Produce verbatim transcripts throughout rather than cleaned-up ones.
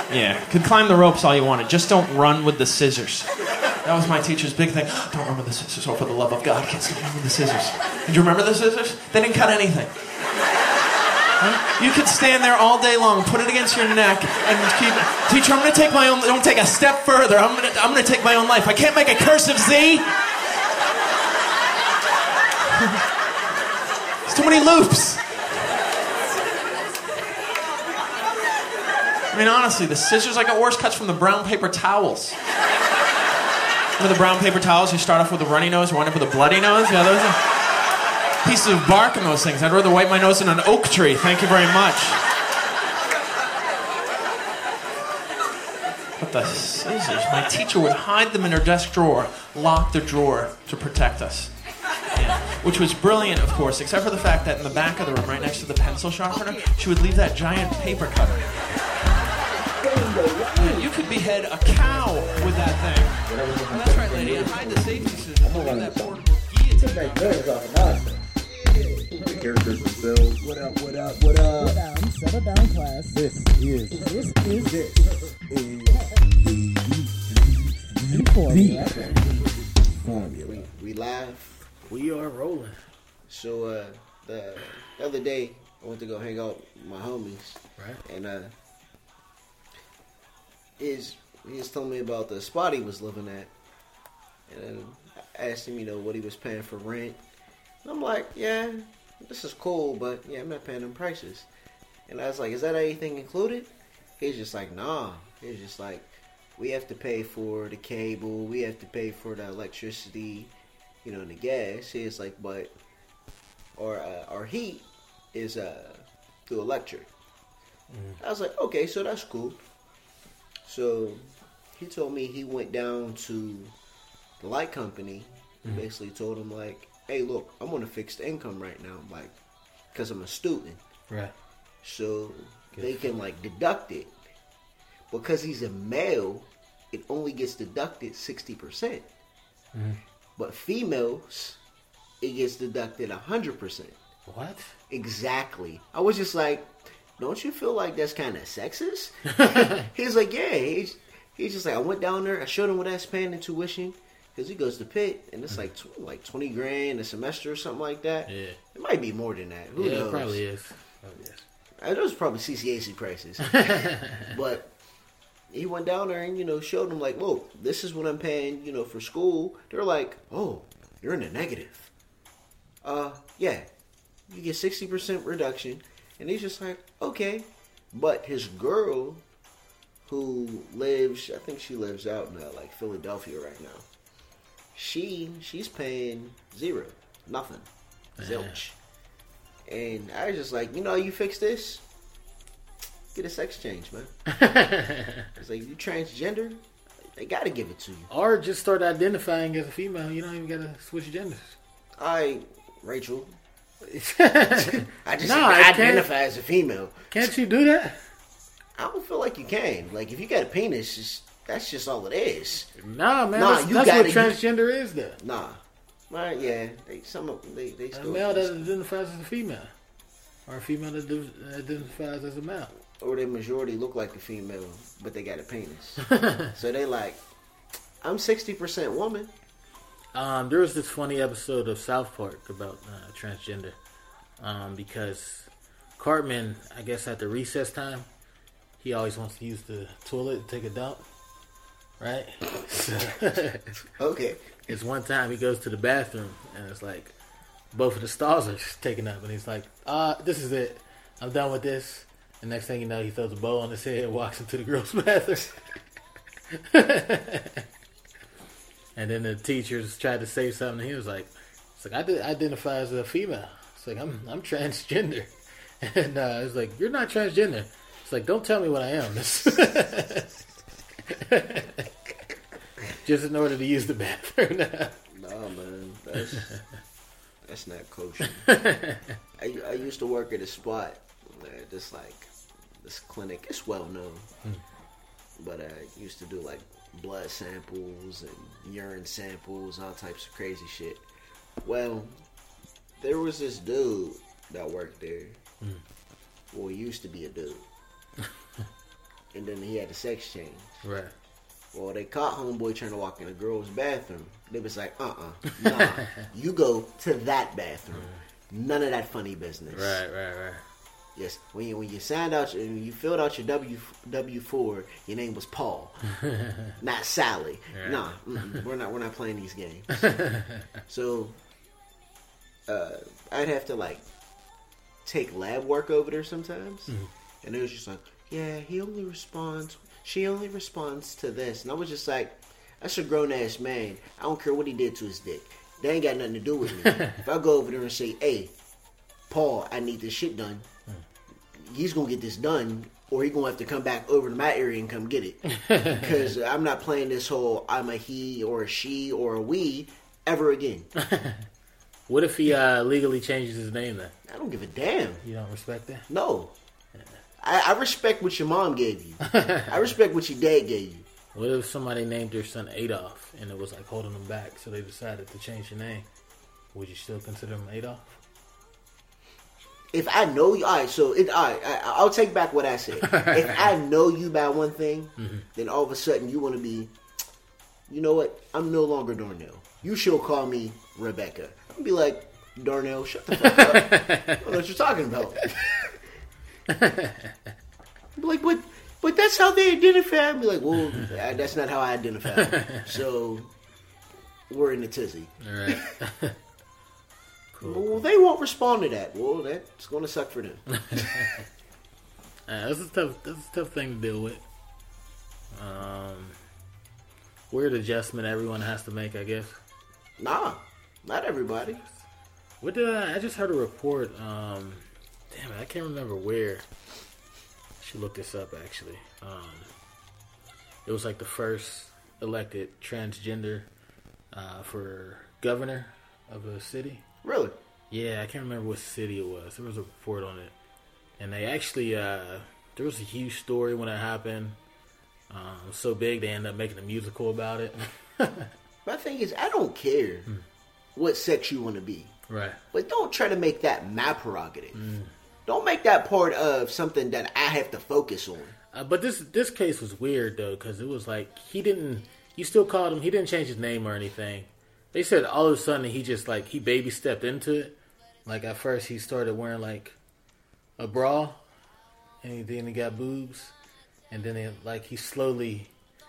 Yeah, could climb the ropes all you wanted. Just don't run with the scissors. That was my teacher's big thing. Don't run with the scissors. Oh, for the love of God, kids, don't run with the scissors. Did you remember the scissors? They didn't cut anything. Right? You could stand there all day long, put it against your neck, and keep. Teacher, I'm going to take my own. Don't take a step further. I'm going to. I'm going to take my own life. I can't make a cursive Z. There's too many loops. I mean, honestly, the scissors, I got worse cuts from the brown paper towels. Remember the brown paper towels? You start off with a runny nose, you wind up with a bloody nose? Yeah, those are pieces of bark in those things. I'd rather wipe my nose in an oak tree. Thank you very much. But the scissors, my teacher would hide them in her desk drawer, lock the drawer to protect us. Yeah. Which was brilliant, of course, except for the fact that in the back of the room, right next to the pencil sharpener, she would leave that giant paper cutter. Yeah, you could behead a cow with that thing. Oh, that's right, lady. Hide the safety scissors. Look at that portable guillotine. The characters themselves. What up, what up, what up? Sit down, settle down, class. This is. This is. This is. The formula. Formula. We, we live. We are rolling. So uh, the, the other day, I went to go hang out with my homies. Right. And uh, is he just told me about the spot he was living at. And then I asked him, you know, what he was paying for rent. And I'm like, yeah, this is cool, but yeah, I'm not paying them prices. And I was like, is that anything included? He's just like, nah. He's just like, we have to pay for the cable, we have to pay for the electricity, you know, and the gas. He's like, but our uh, our heat is uh, through electric. Mm. I was like, okay, so that's cool. So he told me he went down to the light company and mm. basically told him like, hey, look, I'm on a fixed income right now, like, because I'm a student. Right. So Good they can, like, deduct it. Because he's a male, it only gets deducted sixty percent. Mm. But females, it gets deducted one hundred percent. What? Exactly. I was just like, don't you feel like that's kind of sexist? He's like, yeah. He's, he's just like, I went down there, I showed him what I was paying in tuition. Because he goes to Pitt, and it's like tw- like twenty grand a semester or something like that. Yeah. It might be more than that. Who yeah, knows? it probably is. Probably is. I know it's probably C C A C prices. But he went down there and, you know, showed them like, whoa, this is what I'm paying, you know, for school. They're like, oh, you're in the negative. Uh, yeah. You get sixty percent reduction. And he's just like, okay. But his girl, who lives, I think she lives out in, uh, like, Philadelphia right now. She, she's paying zero. Nothing. Zilch. And I was just like, you know, you fix this? Get a sex change, man. It's like, you transgender? They gotta give it to you. Or just start identifying as a female. You don't even gotta switch genders. I, Rachel. I just nah, identify as a female. Can't you do that? I don't feel like you can. Like, if you got a penis, just, that's just all it is. Nah, man. Nah, that's you that's gotta, what transgender you, is, though. Nah. Right, yeah. They, some of them, they, they a still... male that identifies as a female. Or a female that identifies as a male. Or the majority look like a female, but they got a penis. So they like, I'm sixty percent woman. Um, there was this funny episode of South Park about uh, transgender. Um, because Cartman, I guess at the recess time, he always wants to use the toilet to take a dump. Right? So, okay. It's one time he goes to the bathroom, and it's like, both of the stalls are taken up, and he's like, ah, this is it. I'm done with this. And next thing you know, he throws a bowl on his head and walks into the girls' bathroom. And then the teachers tried to say something, and he was like, it's like, I did, identify as a female. It's like, I'm I'm transgender. And uh, it's like, you're not transgender. It's like, don't tell me what I am. Just in order to use the bathroom now. Nah, man. That's, that's not kosher. I, I used to work at a spot, uh, just like this clinic. It's well known. Hmm. But I used to do like blood samples and urine samples, all types of crazy shit. Well, there was this dude that worked there. Mm. Well, he used to be a dude. and then he had a sex change. Right. Well, they caught homeboy trying to walk in a girl's bathroom. They was like, uh-uh, nah, you go to that bathroom. None of that funny business. Right, right, right. Yes, when you when you signed out, when you filled out your W W four, your name was Paul, not Sally. Right. Nah, mm-mm, we're not we're not playing these games. So, uh, I'd have to like take lab work over there sometimes, Mm-hmm. and it was just like, yeah, he only responds, she only responds to this, and I was just like, that's a grown ass man. I don't care what he did to his dick. They ain't got nothing to do with me. If I go over there and say, hey, Paul, I need this shit done, he's gonna get this done, or he gonna have to come back over to my area and come get it. Because I'm not playing this whole I'm a he or a she or a we ever again. What if he uh, legally changes his name then? I don't give a damn. You don't respect that? No. I, I respect what your mom gave you. I respect what your dad gave you. What if somebody named their son Adolf and it was like holding them back, so they decided to change the name? Would you still consider him Adolf? If I know you, all right, so it, all right, I, I'll take back what I said. If I know you by one thing, mm-hmm. then all of a sudden you want to be, you know what? I'm no longer Darnell. You should call me Rebecca. I'm gonna be like, Darnell, shut the fuck up. I don't know what you're talking about. I'd be like, but, but that's how they identify. I'd be like, well, that's not how I identify. So we're in the tizzy. All right. Cool. Well, they won't respond to that. Well, that's going to suck for them. uh, that's a tough. That's a tough thing to deal with. Um, weird adjustment everyone has to make, I guess. Nah, not everybody. What did I? I just heard a report. Um, damn it, I can't remember where. I should look this up actually. Um, it was like the first elected transgender uh, for governor of a city. Really? Yeah, I can't remember what city it was. There was a report on it. And they actually, uh, there was a huge story when it happened. Um, so big, they ended up making a musical about it. My thing is, I don't care hmm. what sex you want to be. Right. But don't try to make that my prerogative. Mm. Don't make that part of something that I have to focus on. Uh, but this this case was weird, though, because it was like, he didn't, you still called him, he didn't change his name or anything. They said all of a sudden he just like, he baby stepped into it. Like at first he started wearing like a bra and then he got boobs. And then it, like he slowly,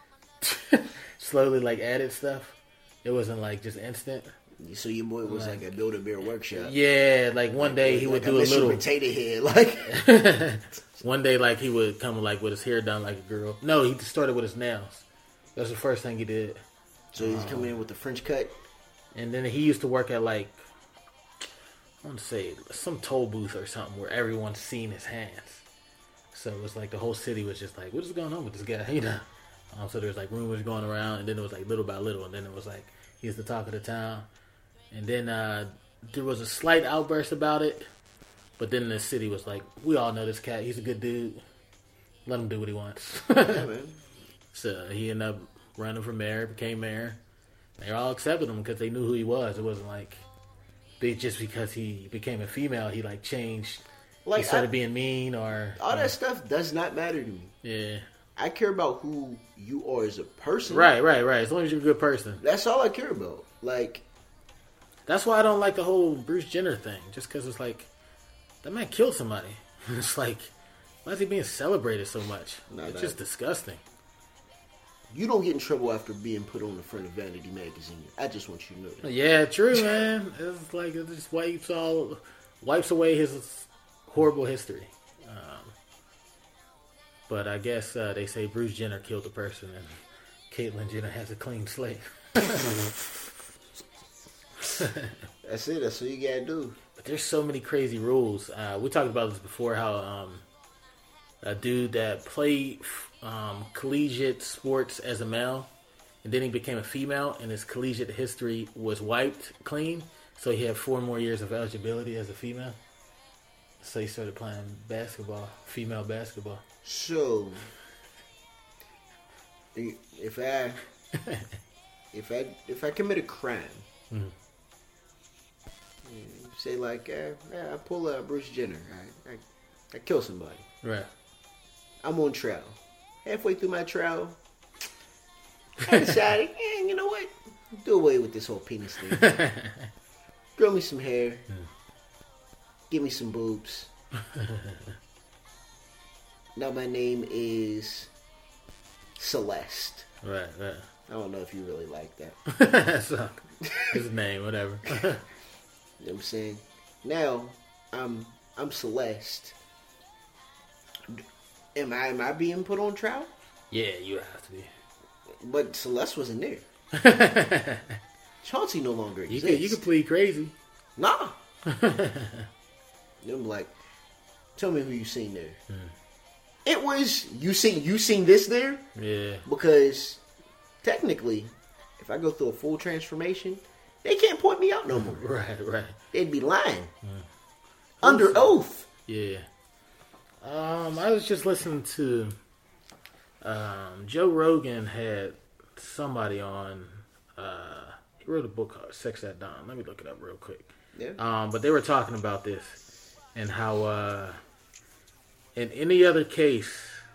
slowly like added stuff. It wasn't like just instant. So your boy was like, like a Build-A-Bear workshop. Yeah, like one like, day like, he would like do a little potato head. Like one day like he would come like with his hair done like a girl. No, he started with his nails. That's the first thing he did. So he's um, coming in with the French cut. And then he used to work at like, I want to say some toll booth or something where everyone's seen his hands. So it was like the whole city was just like, what is going on with this guy? You know. Um, so there was like rumors going around, and then it was like little by little, and then it was like he's the talk of the town. And then uh, there was a slight outburst about it, but then the city was like, we all know this cat. He's a good dude. Let him do what he wants. Yeah, man. So he ended up running for mayor, became mayor. They all accepted him because they knew who he was. It wasn't like they just because he became a female, he like changed. Like, he started I, being mean or all you know. That stuff does not matter to me. Yeah, I care about who you are as a person. Right, right, right. As long as you're a good person, that's all I care about. Like, that's why I don't like the whole Bruce Jenner thing. Just because it's like that man killed somebody. It's like, why is he being celebrated so much? Nah, it's nah. just disgusting. You don't get in trouble after being put on the front of Vanity magazine. I just want you to know that. Yeah, true, man. It's like it just wipes all, wipes away his horrible history. Um, but I guess uh, they say Bruce Jenner killed a person, and Caitlyn Jenner has a clean slate. That's it. That's what you gotta do. But there's so many crazy rules. Uh, we talked about this before. How um, a dude that played um, collegiate sports as a male, and then he became a female, and his collegiate history was wiped clean. So he had four more years of eligibility as a female. So he started playing basketball, female basketball. So, if I, if I, if I commit a crime, mm-hmm. say like, uh, yeah, I pull a Bruce Jenner, I, I, I kill somebody, right? I'm on trial. halfway through my trial, I decided, eh, you know what? Do away with this whole penis thing. Grow me some hair. Give me some boobs. Now my name is Celeste. Right, right. I don't know if you really like that. So, his name, whatever. You know what I'm saying? Now, I'm I'm Celeste. Am I am I being put on trial? Yeah, you have to be. But Celeste wasn't there. Chauncey no longer You exists. could, you could plead crazy. Nah. I'm like, tell me who you seen there. Hmm. It was you seen you seen this there Yeah. because technically, if I go through a full transformation, they can't point me out no more. Right, right. They'd be lying under oath. Yeah. Um, I was just listening to um, Joe Rogan had somebody on. Uh, he wrote a book called Sex at Dawn. Let me look it up real quick. Yeah. Um, but they were talking about this and how uh, in any other case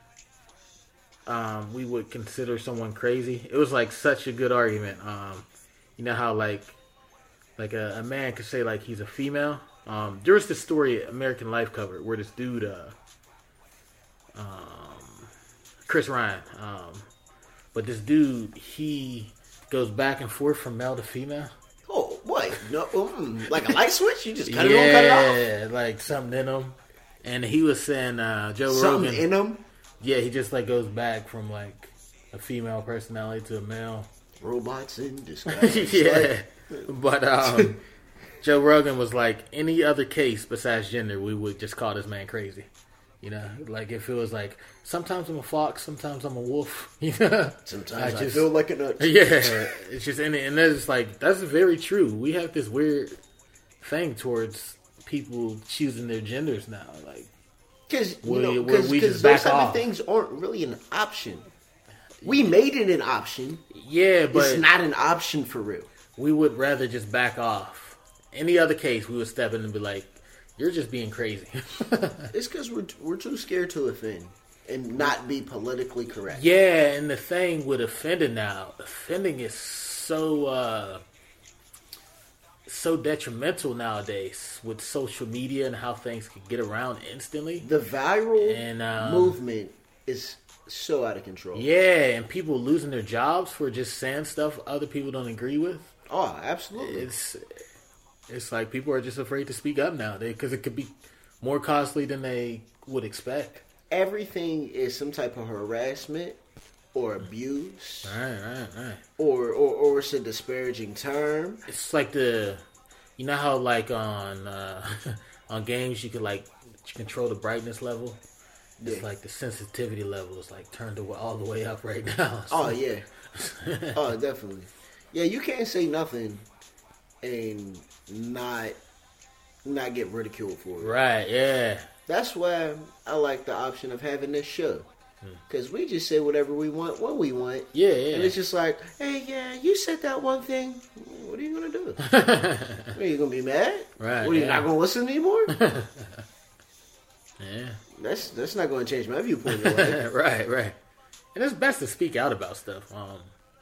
um, we would consider someone crazy. It was like such a good argument. Um, you know how like like a, a man could say like he's a female. Um, there was this story American Life covered where this dude, uh, um, Chris Ryan, um, but this dude he goes back and forth from male to female. Oh, what? No, mm, like a light switch? You just cut it on, cut it off? Yeah, like something in him. And he was saying, uh, Joe Something Rogan. in them? Yeah, he just like goes back from like a female personality to a male. Robots in disguise. Yeah, but um, Joe Rogan was like, any other case besides gender, we would just call this man crazy. You know, like if it was like, sometimes I'm a fox, sometimes I'm a wolf. You know, Sometimes I, just- feel like a nut. Yeah, it's just and, and that's like that's very true. We have this weird thing towards people choosing their genders now. Like, Because you We- know, we- because we those just type back of off. things aren't really an option. We made it an option. yeah, but It's not an option for real. we would rather just back off. Any other case, we would step in and be like, "You're just being crazy." It's because we're we're too scared to offend and not be politically correct. Yeah, and the thing with offending now, offending is so uh, so detrimental nowadays with social media and how things can get around instantly. The viral And, um, movement is so out of control. Yeah, and people losing their jobs for just saying stuff other people don't agree with. Oh, absolutely. It's it's like people are just afraid to speak up nowadays because it could be more costly than they would expect. Everything is some type of harassment or abuse Right, right, right. or, or, or it's a disparaging term. It's like the, you know how like on uh, on games you could like control the brightness level. It's Yeah. like the sensitivity level is like turned to- all the way up right now. Oh, yeah. Oh, definitely. Yeah, you can't say nothing and not not get ridiculed for it. Right, yeah. That's why I like the option of having this show. Hmm. Because we just say whatever we want, when we want. Yeah, yeah. And it's just like, hey, yeah, you said that one thing. What are you going to do? Are you going to be mad? Right, What, are you yeah. not going to listen anymore? Yeah. that's that's not going to change my viewpoint in life. Right, right. And it's best to speak out about stuff. Um,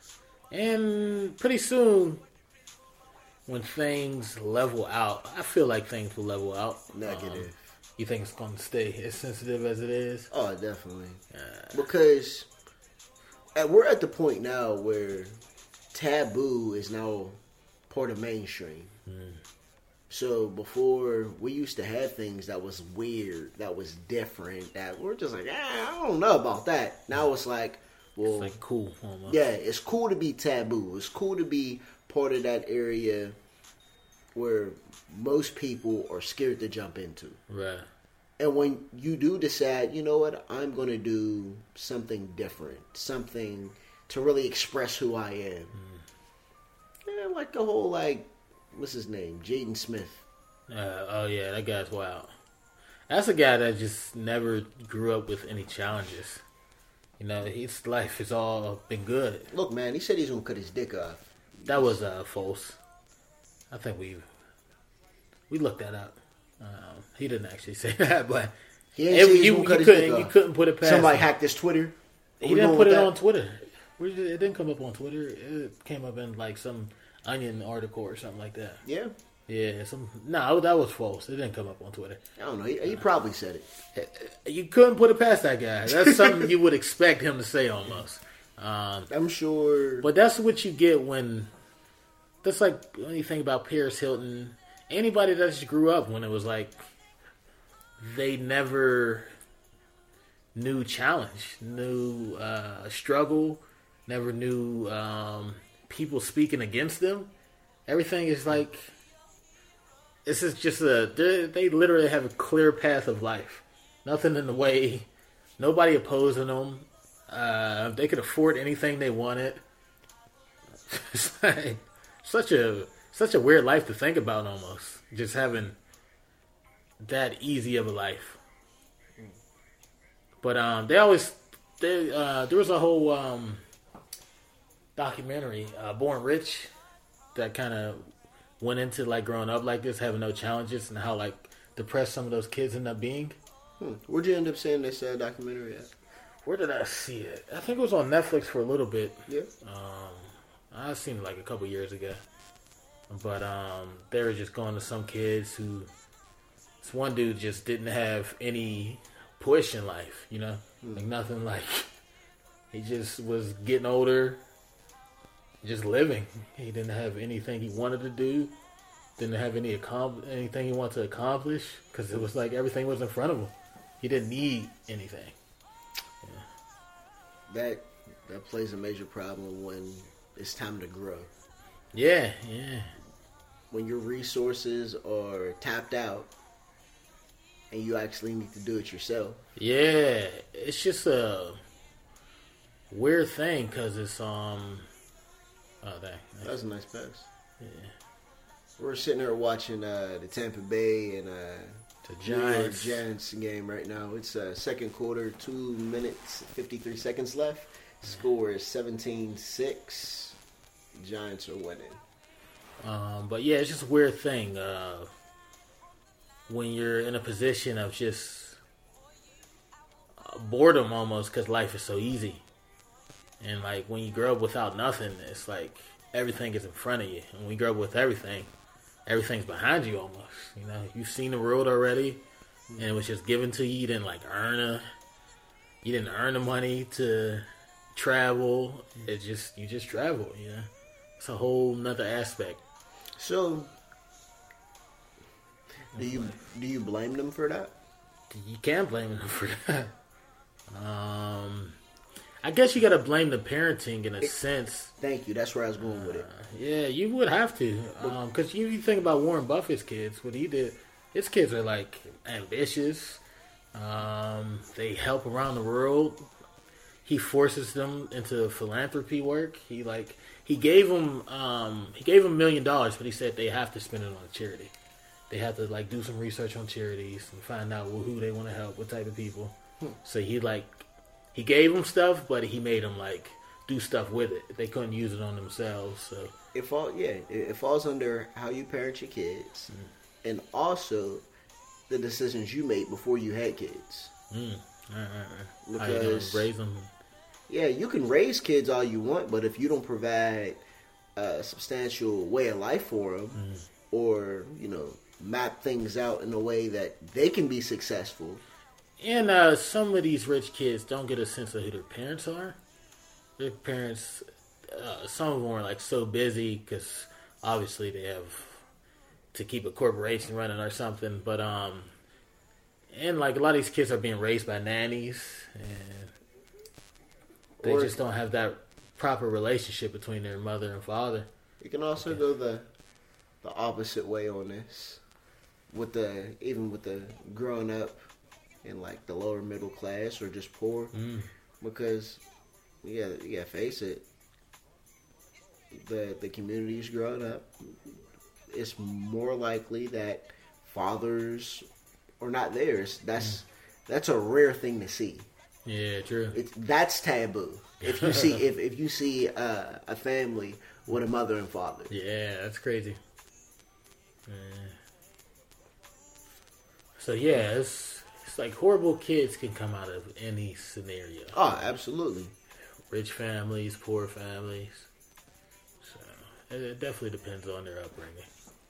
and pretty soon, when things level out, I feel like things will level out. Negative. Um, you think it's going to stay as sensitive as it is? Oh, definitely. Because at, we're at the point now where taboo is now part of mainstream. So before, we used to have things that was weird, that was different, that we're just like, ah, I don't know about that. Now it's like, well, It's like cool, almost. yeah, it's cool to be taboo. It's cool to be part of that area where most people are scared to jump into. Right. And when you do decide, you know what, I'm going to do something different, something to really express who I am. Mm. And like the whole, like, what's his name? Jaden Smith. Uh, oh, yeah, that guy's wild. That's a guy that just never grew up with any challenges. You know, his life has all been good. Look, man, he said he's going to cut his dick off. That was uh, false. I think we we looked that up. Um, he didn't actually say that, but He ain't it- say he's you, gonna you cut his couldn't dick you off. couldn't put it past Somebody him. hacked his Twitter. He we didn't going put with it that? on Twitter. We did- It didn't come up on Twitter. It came up in like some Onion article or something like that. Yeah. Yeah, some no, that was false. It didn't come up on Twitter. I don't know. He, he probably said it. You couldn't put it past that guy. That's something you would expect him to say almost. Um, I'm sure. but that's what you get when. That's like when you think about Paris Hilton. Anybody that just grew up when it was like they never knew challenge, knew uh, struggle, never knew um, people speaking against them. Everything is like. This is just a. They literally have a clear path of life. Nothing in the way. Nobody opposing them. Uh, they could afford anything they wanted. It's like such a such a weird life to think about. Almost just having that easy of a life. But um, they always they uh, there was a whole um, documentary, uh, Born Rich, that kind of went into like growing up like this, having no challenges, and how like depressed some of those kids end up being. Hmm. Where'd you end up seeing this uh, documentary at? Where did I see it? I think it was on Netflix for a little bit. Yeah. Um, I seen it like a couple years ago. But um, they were just going to some kids who, this one dude just didn't have any push in life, you know, Hmm. like nothing. Like he just was getting older. Just living. He didn't have anything he wanted to do. Didn't have any accom- anything he wanted to accomplish because it was like everything was in front of him. He didn't need anything. That that plays a major problem when it's time to grow. Yeah, yeah, When your resources are tapped out and you actually need to do it yourself. yeah. It's just a weird thing because it's um. Oh, dang. That's a nice pass. Yeah. We're sitting there watching uh, the Tampa Bay and uh, The New York Giants. Giants game right now. It's uh, second quarter, two minutes, fifty-three seconds left. Score is seventeen six. Giants are winning. Um, but yeah, it's just a weird thing uh, when you're in a position of just uh, boredom almost because life is so easy. And like when you grow up without nothing, it's like everything is in front of you. And when you grow up with everything, everything's behind you almost. You know, you've seen the world already, and it was just given to you. You didn't like earn a, you didn't earn the money to travel. It just you just travel. You know, it's a whole nother aspect. So, do you do you blame them for that? You can't blame them for that. Um, I guess you got to blame the parenting in a sense. Thank you. That's where I was going with it. Yeah, you would have to, because you, you think about Warren Buffett's kids. What he did, his kids are like ambitious. Um, they help around the world. He forces them into philanthropy work. He like he gave them um, he gave them a million dollars, but he said they have to spend it on a charity. They have to like do some research on charities and find out who they want to help, what type of people. So he like he gave them stuff, but he made them like do stuff with it. They couldn't use it on themselves. So It fall yeah, it, it falls under how you parent your kids, Mm. and also the decisions you made before you had kids. mm, all right, all right. How you Because- gonna raise them? Yeah, you can raise kids all you want, but if you don't provide a substantial way of life for them, Mm. or you know, map things out in a way that they can be successful. And uh, some of these rich kids don't get a sense of who their parents are. Their parents, uh, some of them are like so busy because obviously they have to keep a corporation running or something. But um, and like a lot of these kids are being raised by nannies, and they Or- just don't have that proper relationship between their mother and father. You can also go the the opposite way on this, with the even with the growing up in like the lower middle class or just poor, Mm. because you gotta, you gotta face it. The the communities growing up, it's more likely that fathers are not theirs. That's that's a rare thing to see. Yeah, true. It's that's taboo. If you see if, if you see uh, a family with a mother and father. Yeah, that's crazy. Yeah. So yeah, it's it's like horrible kids can come out of any scenario. Oh, absolutely. rich families, poor families. So it, it definitely depends on their upbringing.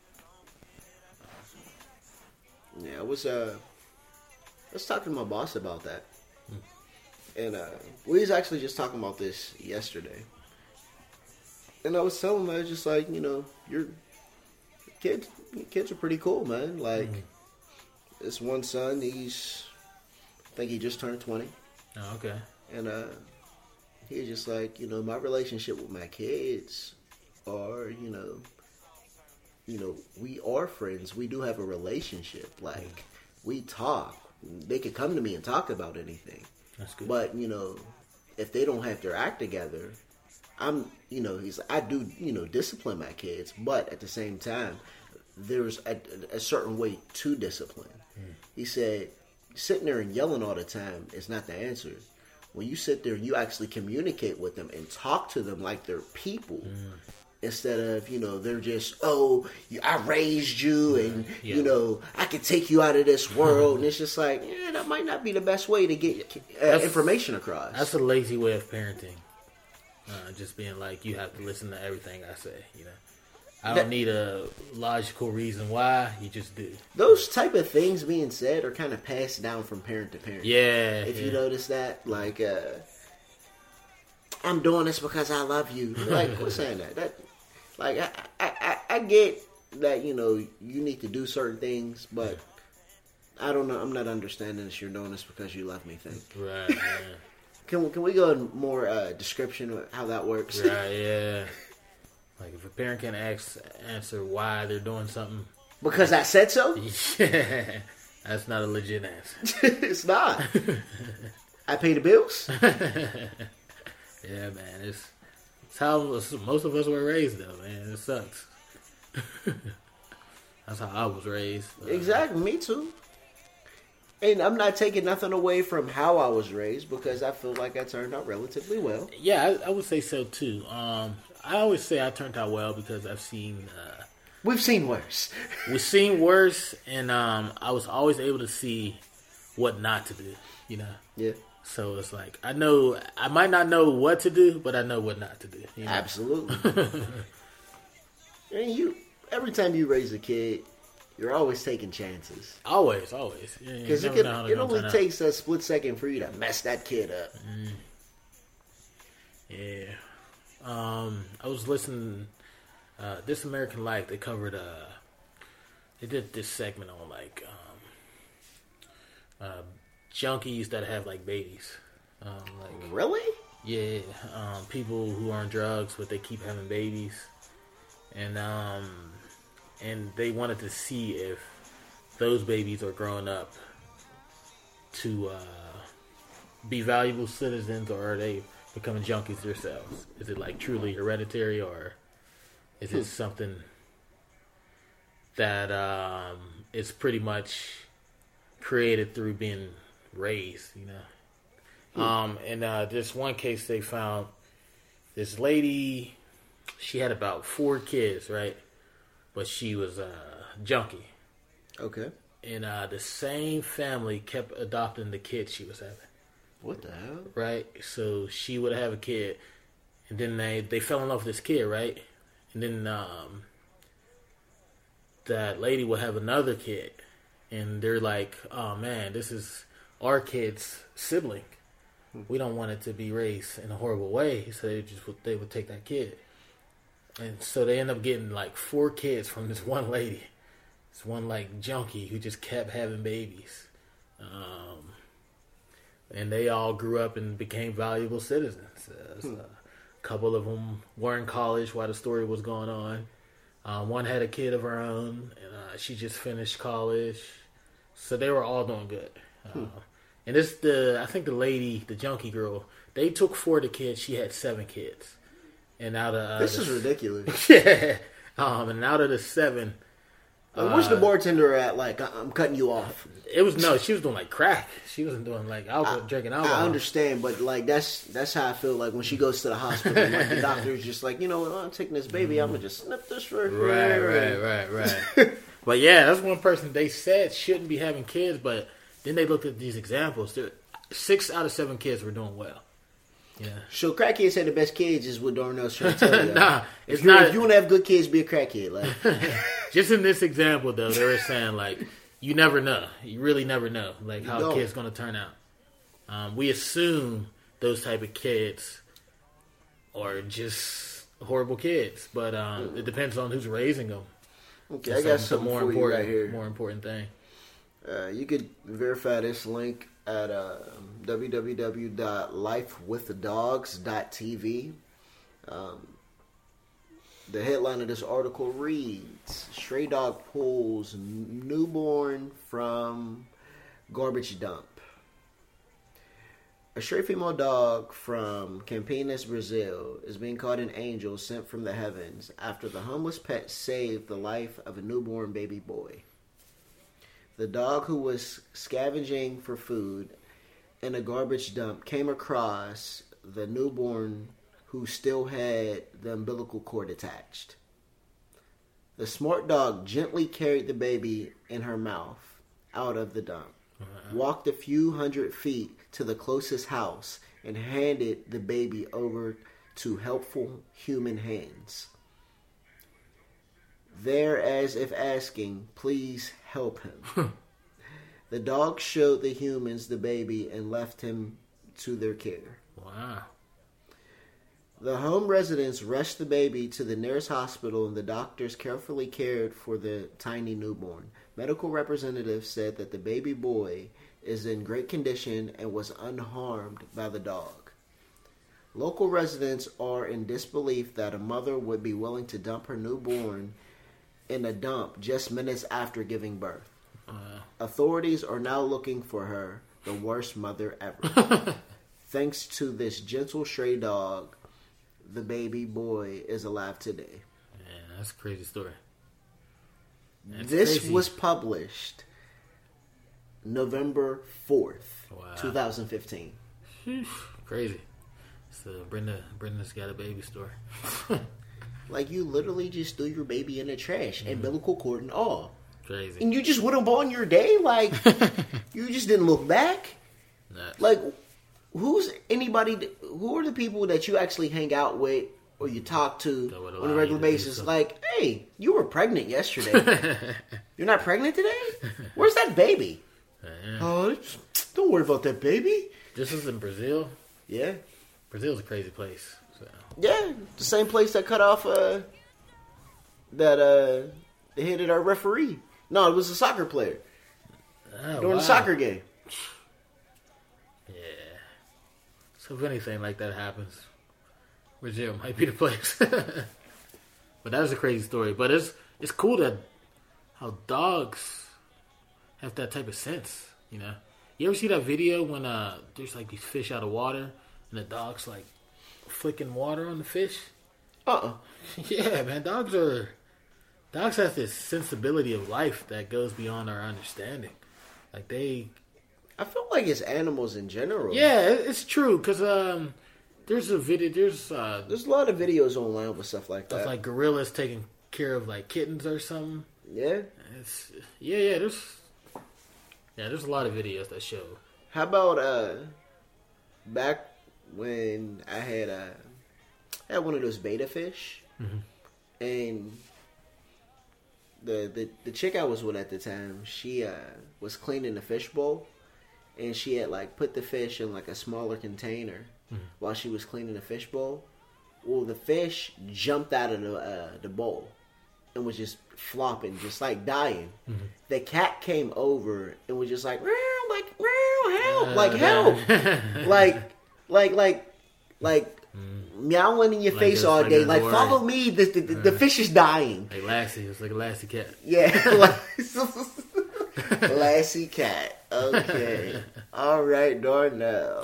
Yeah, I was uh, I was talking to my boss about that, and uh, we was actually just talking about this yesterday. And I was telling him, I was just like, you know, your kids, your kids are pretty cool, man. Like, mm. this one son, he's, I think he just turned twenty. Oh, okay. And uh, he's just like, you know, my relationship with my kids are, you know, you know, we are friends. We do have a relationship. Like, we talk. They could come to me and talk about anything. That's good. But, you know, if they don't have their act together, I'm, you know, he's, I do, you know, discipline my kids. But at the same time, there's a, a certain way to discipline. Mm. He said, sitting there and yelling all the time is not the answer. When you sit there, you actually communicate with them and talk to them like they're people. Mm. Instead of, you know, they're just, oh, I raised you and, yeah. you know, I can take you out of this world. And it's just like, yeah, that might not be the best way to get uh, information across. That's a lazy way of parenting. Uh, just being like, you have to listen to everything I say, you know. I don't that, need a logical reason why, you just do. Those type of things being said are kind of passed down from parent to parent. Yeah. If yeah. you notice that, like, uh, I'm doing this because I love you. Like, what's saying that? That, like, I, I, I, I get that, you know, you need to do certain things, but I don't know. I'm not understanding this. You're doing this because you love me thing. Right, yeah. Can, can we go in more uh, description of how that works? Right, yeah. Like, if a parent can ask, answer why they're doing something. Because I said so? Yeah. That's not a legit answer. It's not. I pay the bills? Yeah, man. It's, it's how most of us were raised, though, man. It sucks. That's how I was raised. Uh, exactly. Me too. And I'm not taking nothing away from how I was raised because I feel like I turned out relatively well. Yeah, I, I would say so, too. Um, I always say I turned out well because I've seen... Uh, We've seen worse. We've seen worse, and um, I was always able to see what not to do, you know? Yeah. So it's like, I know... I might not know what to do, but I know what not to do. You know? Absolutely. And you, every time you raise a kid... You're always taking chances. Always, always. Because it, it only takes a split second for you to mess that kid up. Mm. Yeah. Um, I was listening, uh, This American Life, they covered, uh, they did this segment on, like, um, uh, junkies that have, like, babies. Um, like, really? Yeah. Um, people who are on drugs, but they keep having babies. And, um... And they wanted to see if those babies are growing up to uh, be valuable citizens, or are they becoming junkies themselves? Is it like truly hereditary, or is it something that um, is pretty much created through being raised, you know? Um, and uh, this one case they found, this lady, she had about four kids, right? But she was a junkie. Okay. And uh, the same family kept adopting the kid she was having. What the hell? Right? So she would have a kid. And then they, they fell in love with this kid, right? And then um, that lady would have another kid. And they're like, oh man, this is our kid's sibling. We don't want it to be raised in a horrible way. So they just they would take that kid. And so they end up getting like four kids from this one lady. This one like junkie who just kept having babies. Um, and they all grew up and became valuable citizens. Uh, so a couple of them were in college while the story was going on. Uh, one had a kid of her own, and uh, she just finished college. So they were all doing good. Uh, hmm. And this, the I think the lady, the junkie girl, they took four of the kids. She had seven kids. And out of uh, this the, is ridiculous. Yeah. Um, and out of the seven, like, where's uh, the bartender at? Like, I'm cutting you off. It was no. She was doing like crack. She wasn't doing like alcohol, I, drinking alcohol. I understand, but like that's that's how I feel. Like when she goes to the hospital, like the doctor's just like, you know what? I'm taking this baby. I'm gonna just snip this right Right, right, right, right. But yeah, that's one person they said shouldn't be having kids. But then they looked at these examples. Six out of seven kids were doing well. Yeah. So crackheads say the best kids is what Darnell's trying to tell you. Nah, if it's you not. if you want to have good kids, be a crackhead. Like, Just in this example, though, they were saying, like, you never know. You really never know, like, how No. a kid's going to turn out. Um, we assume those type of kids are just horrible kids, but um, it depends on who's raising them. okay, That's I got the something more for you important, right here. more important thing. Uh, you could verify this link at uh, w w w dot life with dogs dot t v. Um, the headline of this article reads, Stray Dog Pulls Newborn from Garbage Dump. A stray female dog from Campinas, Brazil is being called an angel sent from the heavens after the homeless pet saved the life of a newborn baby boy. The dog, who was scavenging for food in a garbage dump, came across the newborn who still had the umbilical cord attached. The smart dog gently carried the baby in her mouth out of the dump, walked a few hundred feet to the closest house, and handed the baby over to helpful human hands. There, as if asking, please help him. The dog showed the humans the baby and left him to their care. Wow. The home residents rushed the baby to the nearest hospital, and the doctors carefully cared for the tiny newborn. Medical representatives said that the baby boy is in great condition and was unharmed by the dog. Local residents are in disbelief that a mother would be willing to dump her newborn in a dump just minutes after giving birth. Uh, Authorities are now looking for her, the worst mother ever. Thanks to this gentle stray dog, the baby boy is alive today. Man, that's a crazy story. That's This crazy. was published November fourth, Wow. twenty fifteen. Crazy. So Brenda, Brenda's got a baby story. Like, you literally just threw your baby in the trash, Mm-hmm. umbilical cord and all. Crazy. And you just went on your day? Like, you just didn't look back? Nuts. Like, who's anybody, that- who are the people that you actually hang out with or you talk to That would on allow a you regular to do basis? something. Like, hey, you were pregnant yesterday. You're not pregnant today? Where's that baby? Man. Oh, it's- don't worry about that baby. This is in Brazil. Yeah. Brazil's a crazy place. So. Yeah, the same place that cut off, uh, that, uh, they hit at our referee. No, it was a soccer player Oh, during wow. the soccer game. Yeah. So if anything like that happens, Brazil might be the place. But that was a crazy story. But it's it's cool that how dogs have that type of sense. You know, you ever see that video when uh there's like these fish out of water and the dog's like flicking water on the fish? Uh-uh. Yeah, man, dogs are dogs have this sensibility of life that goes beyond our understanding. Like they, I feel like it's animals in general. yeah, it- it's true because um, there's a video, there's uh, There's a lot of videos online with stuff like It's that. like gorillas taking care of like kittens or something. Yeah. It's yeah, yeah. There's yeah, there's a lot of videos that show. How about uh back when I had uh I had one of those beta fish, and the, the the chick I was with at the time, she uh was cleaning the fish bowl, and she had like put the fish in like a smaller container while she was cleaning the fish bowl. Well, the fish jumped out of the uh, the bowl and was just flopping, just like dying. The cat came over and was just like, "Meow," like, "Meow, help, like help, like, like, like, like." Meowing in your Like face it's all like day, a like door. follow me. The, the, the, the fish is dying. Like Lassie, it's like a Lassie cat. Yeah, like, Lassie cat. Okay, all right, Darnell.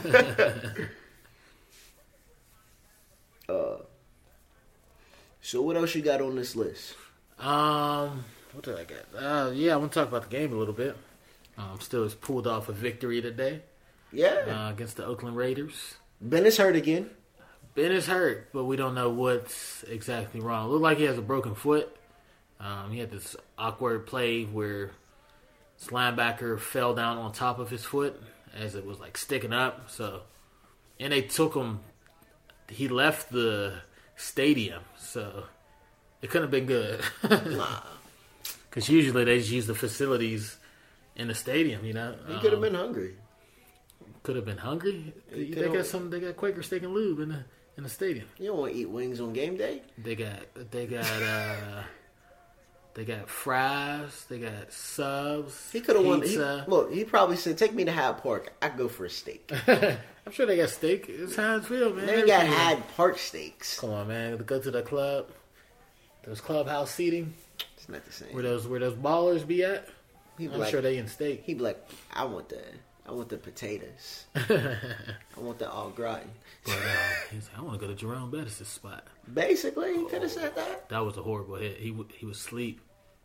uh, so what else you got on this list? Um, what did I get? Uh, yeah, I want to talk about the game a little bit. Um, still has pulled off a victory today Yeah, uh, against the Oakland Raiders. Ben is hurt again. Ben is hurt, but we don't know what's exactly wrong. It looked like he has a broken foot. Um, he had this awkward play where his linebacker fell down on top of his foot as it was like sticking up. So and they took him. He left the stadium, so it couldn't have been good. Nah. Because usually they just use the facilities in the stadium, you know. He could have Um, been hungry. Could have been hungry. He They could've- got some. They got Quaker steak and lube in the in the stadium. You don't want to eat wings on game day. They got. They got. uh They got fries. They got subs. He could have won. He, pizza. look, he probably said, "Take me to Hyde Park. I could go for a steak." I'm sure they got steak. It's Heinz Field, man. They ain't got Everything. Hyde Park steaks. Come on, man. Go to the club. Those clubhouse seating It's not the same. where those where those ballers be at. He be I'm like, sure they in steak. he be like, "I want the, I want the potatoes. I want the au gratin." But uh, he's like, I want to go to Jerome Bettis' spot. Basically, he could have said that. That was a horrible hit. He w- he was asleep.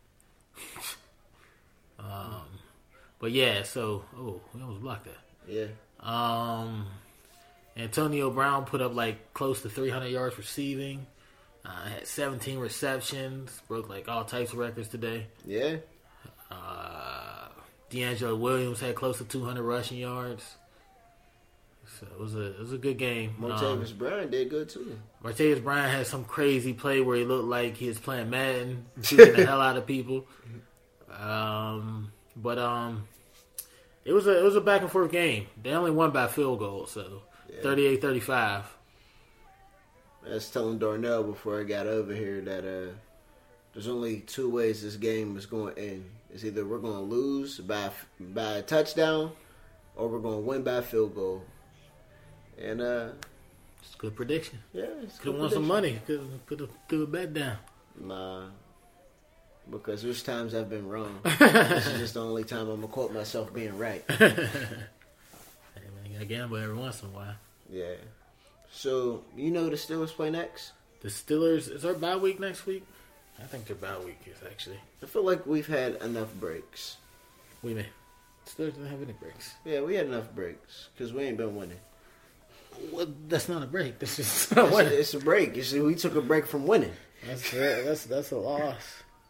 um, but yeah. So oh, we almost blocked that. Yeah. Um, Antonio Brown put up like close to three hundred yards receiving. Uh, had seventeen receptions. Broke like all types of records today. Yeah. Uh, D'Angelo Williams had close to two hundred rushing yards. So it was a it was a good game. Martavis Um, Bryant did good too. Martavis Bryant had some crazy play where he looked like he was playing Madden, shooting the hell out of people. Um, but um, it was a it was a back and forth game. They only won by field goal, so Yeah. thirty-eight thirty-five. I was telling Darnell before I got over here that uh, there's only two ways this game is going to end. It's either we're going to lose by by a touchdown, or we're going to win by field goal. And uh, It's a good prediction. yeah, it's Could have good won some prediction. money. Could could have threw a bet down. Nah, because there's times I've been wrong. This is just the only time I'm gonna quote myself being right. Hey man, you gotta gamble every once in a while. Yeah. So you know the Steelers play next. The Steelers, is our bye week next week? I think their bye week is actually. I feel like we've had enough breaks. What do you mean? Steelers didn't have any breaks. Yeah, we had enough breaks because we ain't been winning. Well, that's not a break. That's just It's, not a, winning. it's a break. You see, we took a break from winning. That's that's that's a loss.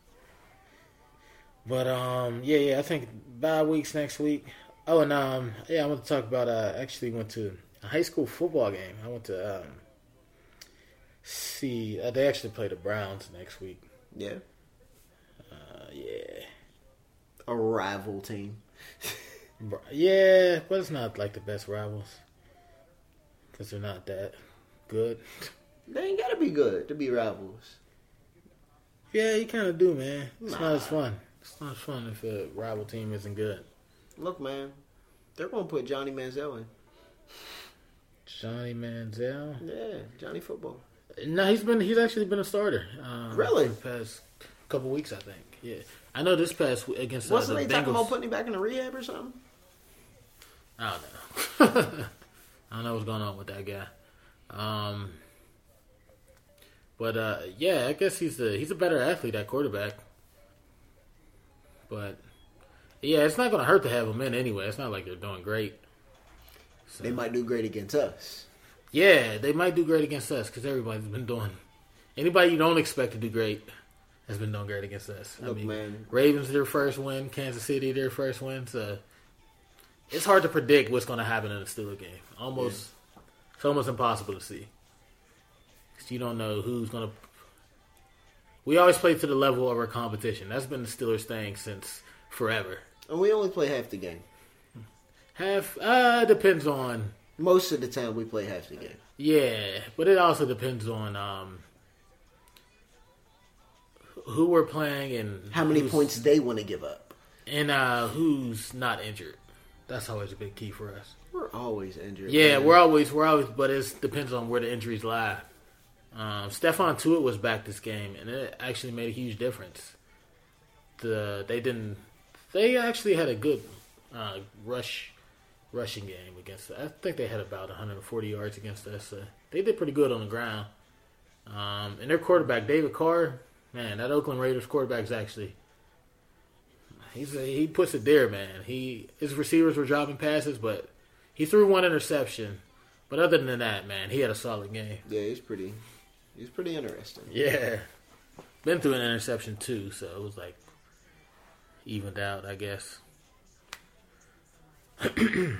But um, yeah, yeah. I think bye weeks next week. Oh, and um, yeah, I want to talk about. Uh, actually, went to a high school football game. I went to um, see. Uh, they actually play the Browns next week. Yeah, Uh, yeah, a rival team. Br- yeah, but it's not like the best rivals because they're not that good. They ain't gotta be good to be rivals. Yeah, you kind of do, man. It's Nah. not as fun. It's not as fun if a rival team isn't good. Look, man, they're gonna put Johnny Manziel in. Johnny Manziel. Yeah, Johnny Football. No, he's been he's actually been a starter. Um, Really? For the past couple weeks, I think. Yeah, I know this past week against uh, Wasn't the they talking Bengals. about putting him back in the rehab or something? I don't know. I don't know what's going on with that guy. Um, but uh, yeah, I guess he's the he's a better athlete at quarterback. But yeah, it's not going to hurt to have him in anyway. It's not like they're doing great. So, They might do great against us. yeah, they might do great against us because everybody's been doing. Anybody you don't expect to do great has been doing great against us. Look, I mean, man. Ravens their first win, Kansas City their first win. So it's hard to predict what's going to happen in a Steelers game. Almost, it's almost impossible to see because you don't know who's going to. We always play to the level of our competition. That's been the Steelers' thing since forever. And we only play half the game. Half uh depends on. Most of the time, we play half the game. Yeah, but it also depends on um, who we're playing and How many who's- points they want to give up. and uh, who's not injured. That's always a big key for us. We're always injured. Yeah, man. we're always we're always, but it depends on where the injuries lie. Um, Stephon Tuitt was back this game, and it actually made a huge difference. The they didn't. They actually had a good uh, rush rushing game against us. I think they had about one hundred forty yards against us. So they did pretty good on the ground. Um, and their quarterback, David Carr, man, that Oakland Raiders quarterback is actually he's a, he puts it there, man. He his receivers were dropping passes, but he threw one interception. But other than that, man, he had a solid game. Yeah, he's pretty. He's pretty interesting. Yeah, been through an interception too, so it was like evened out, I guess.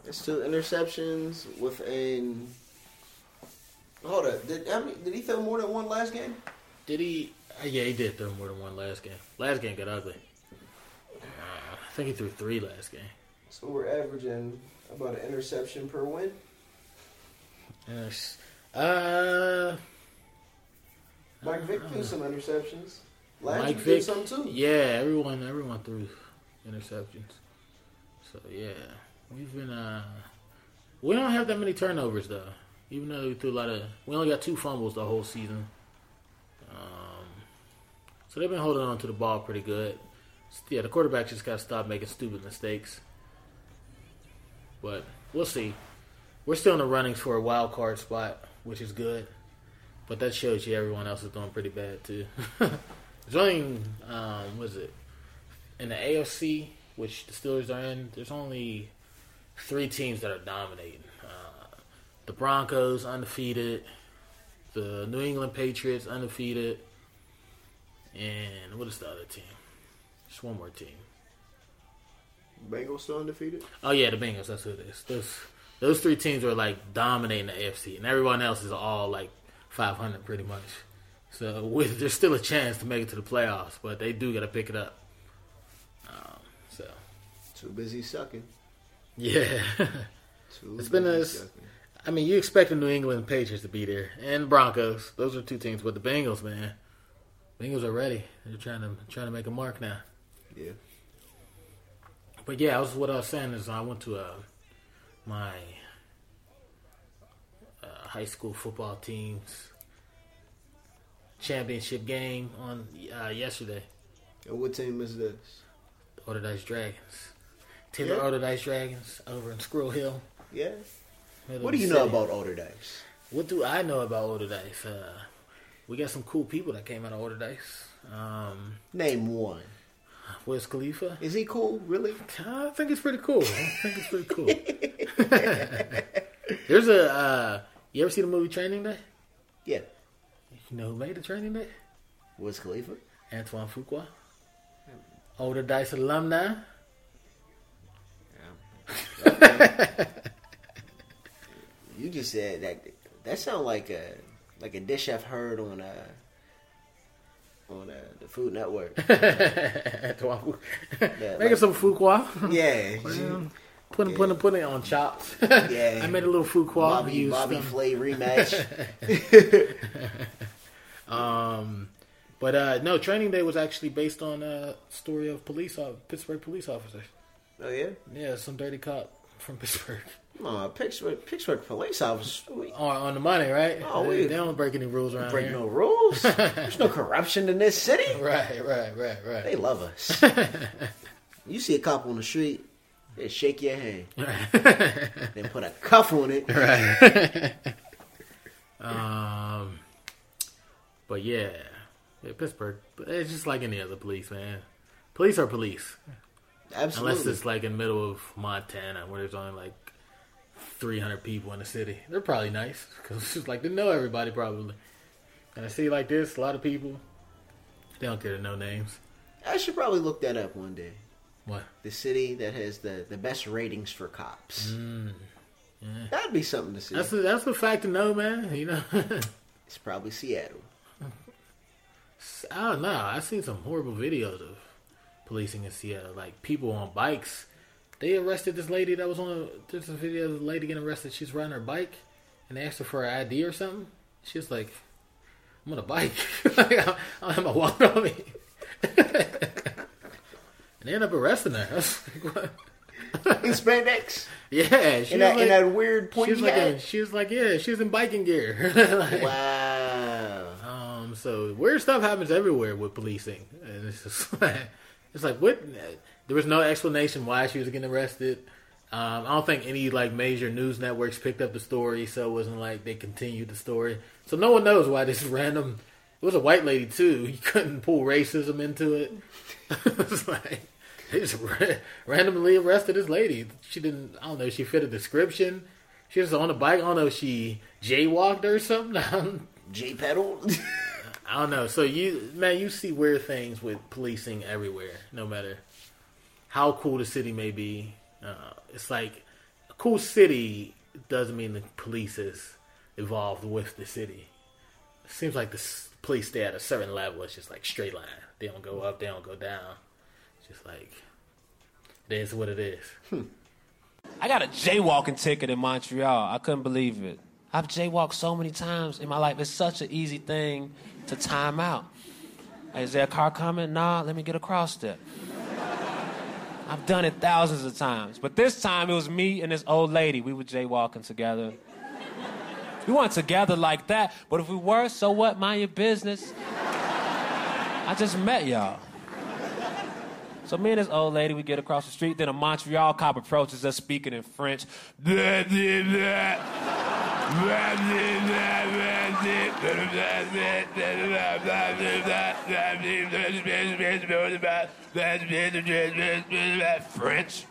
It's two interceptions within. Hold up. Did how many, did he throw more than one last game? Did he? Uh, yeah, he did throw more than one last game. Last game got ugly. Uh, I think he threw three last game. So we're averaging about an interception per win. Yes. Uh, Mike Vick threw some interceptions. Last Mike week Vick. did some too. Yeah, everyone, everyone threw interceptions. So yeah, we've been. Uh, we don't have that many turnovers though. Even though we threw a lot of, we only got two fumbles the whole season. Um, so they've been holding on to the ball pretty good. Yeah, the quarterback just got to stop making stupid mistakes. But we'll see. We're still in the runnings for a wild card spot, which is good. But that shows you everyone else is doing pretty bad too. There's only, um, what is it? In the A F C, which the Steelers are in, there's only three teams that are dominating. Uh, the Broncos, undefeated. The New England Patriots, undefeated. And what is the other team? Just one more team. Bengals still undefeated? Oh, yeah, the Bengals. That's who it is. Those, those three teams are, like, dominating the A F C. And everyone else is all, like, five hundred pretty much. So with, there's still a chance to make it to the playoffs. But they do got to pick it up. Um, so. Too busy sucking. Yeah. Too It's been a, busy sucking. I mean, you expect the New England Patriots to be there, and Broncos. Those are two teams, but the Bengals, man, Bengals are ready. They're trying to trying to make a mark now. Yeah. But yeah, I was what I was saying is I went to uh, my uh, high school football team's championship game on uh, yesterday. And what team is this? Oderdice Dragons, Taylor Yeah. Oderdice Dragons over in Squirrel Hill. Yeah. Middle What of do the you know city. about Oderdice? What do I know about Oderdice? Uh, we got some cool people that came out of Oderdice. Um, Name one. Wiz Khalifa. Is he cool? Really? I think it's pretty cool. I think it's pretty cool. There's a. Uh, you ever see the movie Training Day? Yeah. You know who made the Training Day? Wiz Khalifa? Antoine Fuqua. Oderdice alumni. You just said that. That sounds like a like a dish I've heard on uh on uh, the Food Network. Antoine Fuqua. Yeah, Making like- some Fuqua. Yeah. Putting, putting, putting it on chops. Yeah. I made a little Fuqua. Bobby used Bobby some- Flay rematch. Um, but uh, no, Training Day was actually based on a story of police, uh, Pittsburgh police officers. Oh yeah. Yeah, some dirty cop from Pittsburgh. No, Pittsburgh Pittsburgh police officers. We On, on the money, right? Oh, they, we- they don't break any rules around break here. no rules. There's no corruption in this city. Right, right, right, right. They love us. You see a cop on the street, they shake your hand, then put a cuff on it. Right. um, but yeah, yeah, Pittsburgh. But it's just like any other police, man. Police are police, Absolutely. unless it's like in the middle of Montana where there's only like three hundred people in the city. They're probably nice because it's just like they know everybody probably. In a city like this, a lot of people they don't care to know names. I should probably look that up one day. What? The city that has the, the best ratings for cops. Mm, yeah. That'd be something to see. That's a, that's a fact to know, man. You know. It's probably Seattle. I don't know. I've seen some horrible videos of policing in Seattle. Like people on bikes. They arrested this lady that was on a. There's a video of the lady getting arrested. She's riding her bike, and they asked her for her I D or something. She was like, "I'm on a bike. Like, I don't have my wallet on me." And they end up arresting her. I was like, what? In spandex? Yeah, she In was that, like, in that weird she pointy was like, hat? a, she was like, yeah, she was in biking gear. Like, Wow. Um, so weird stuff happens everywhere with policing, and it's just like, it's like what? There was no explanation why she was getting arrested. Um, I don't think any like major news networks picked up the story, so it wasn't like they continued the story. So no one knows why this random. It was a white lady too. You couldn't pull racism into it. It was like they just ra- randomly arrested this lady. She didn't. I don't know. She fit a description. She was on a bike. I don't know if she jaywalked or something. J pedal? I don't know. So you, man, you see weird things with policing everywhere. No matter how cool the city may be, uh, it's like cool city doesn't mean the police is evolved with the city. It seems like the s- police stay at a certain level. It's just like straight line. They don't go up. They don't go down. It's just like it is what it is. I got a jaywalking ticket in Montreal. I couldn't believe it. I've jaywalked so many times in my life. It's such an easy thing to time out. Hey, is there a car coming? Nah, let me get across there. I've done it thousands of times. But this time it was me and this old lady. We were jaywalking together. We weren't together like that, but if we were, so what? Mind your business. I just met y'all. So me and this old lady, we get across the street, then a Montreal cop approaches us speaking in French. French.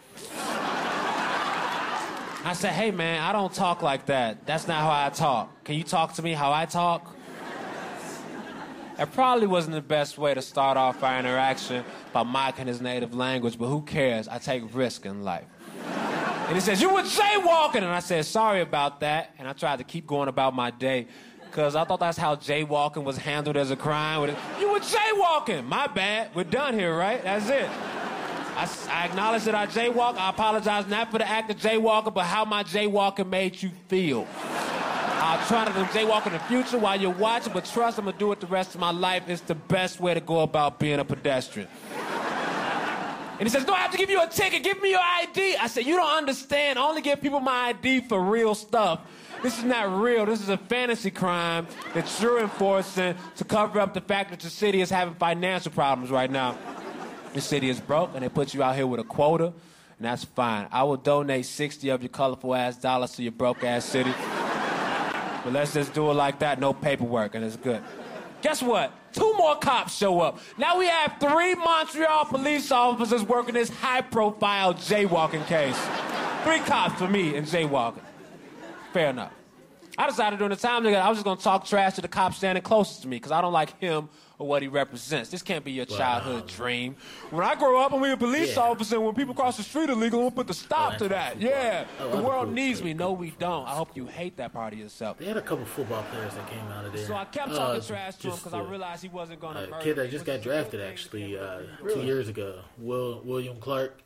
I said, hey man, I don't talk like that. That's not how I talk. Can you talk to me how I talk? That probably wasn't the best way to start off our interaction by mocking his native language, but who cares? I take risk in life. And he says, you were jaywalking! And I said, sorry about that. And I tried to keep going about my day, because I thought that's how jaywalking was handled as a crime. You were jaywalking! My bad. We're done here, right? That's it. I, I acknowledge that I jaywalk. I apologize not for the act of jaywalking, but how my jaywalking made you feel. I'll try not to jaywalk in the future while you're watching, but trust I'm going to do it the rest of my life. It's the best way to go about being a pedestrian. And he says, no, I have to give you a ticket. Give me your I D. I said, you don't understand. I only give people my I D for real stuff. This is not real. This is a fantasy crime that you're enforcing to cover up the fact that your city is having financial problems right now. The city is broke, and they put you out here with a quota, and that's fine. I will donate sixty of your colorful-ass dollars to your broke-ass city. But let's just do it like that, no paperwork, and it's good. Guess what? Two more cops show up. Now we have three Montreal police officers working this high-profile jaywalking case. Three cops for me and jaywalking. Fair enough. I decided during the time together I was just going to talk trash to the cop standing closest to me because I don't like him or what he represents. This can't be your childhood wow. dream. When I grow up, I'm going to be a police yeah. officer, and when people cross the street illegal, we'll put the stop oh, to that. Yeah. Oh, the world cool. needs me. No, we don't. I hope you hate that part of yourself. They had a couple football players that came out of there. So I kept talking uh, trash to him because I realized he wasn't going to uh, murder. A kid that just got drafted, actually, uh, really? two years ago. Will William Clark.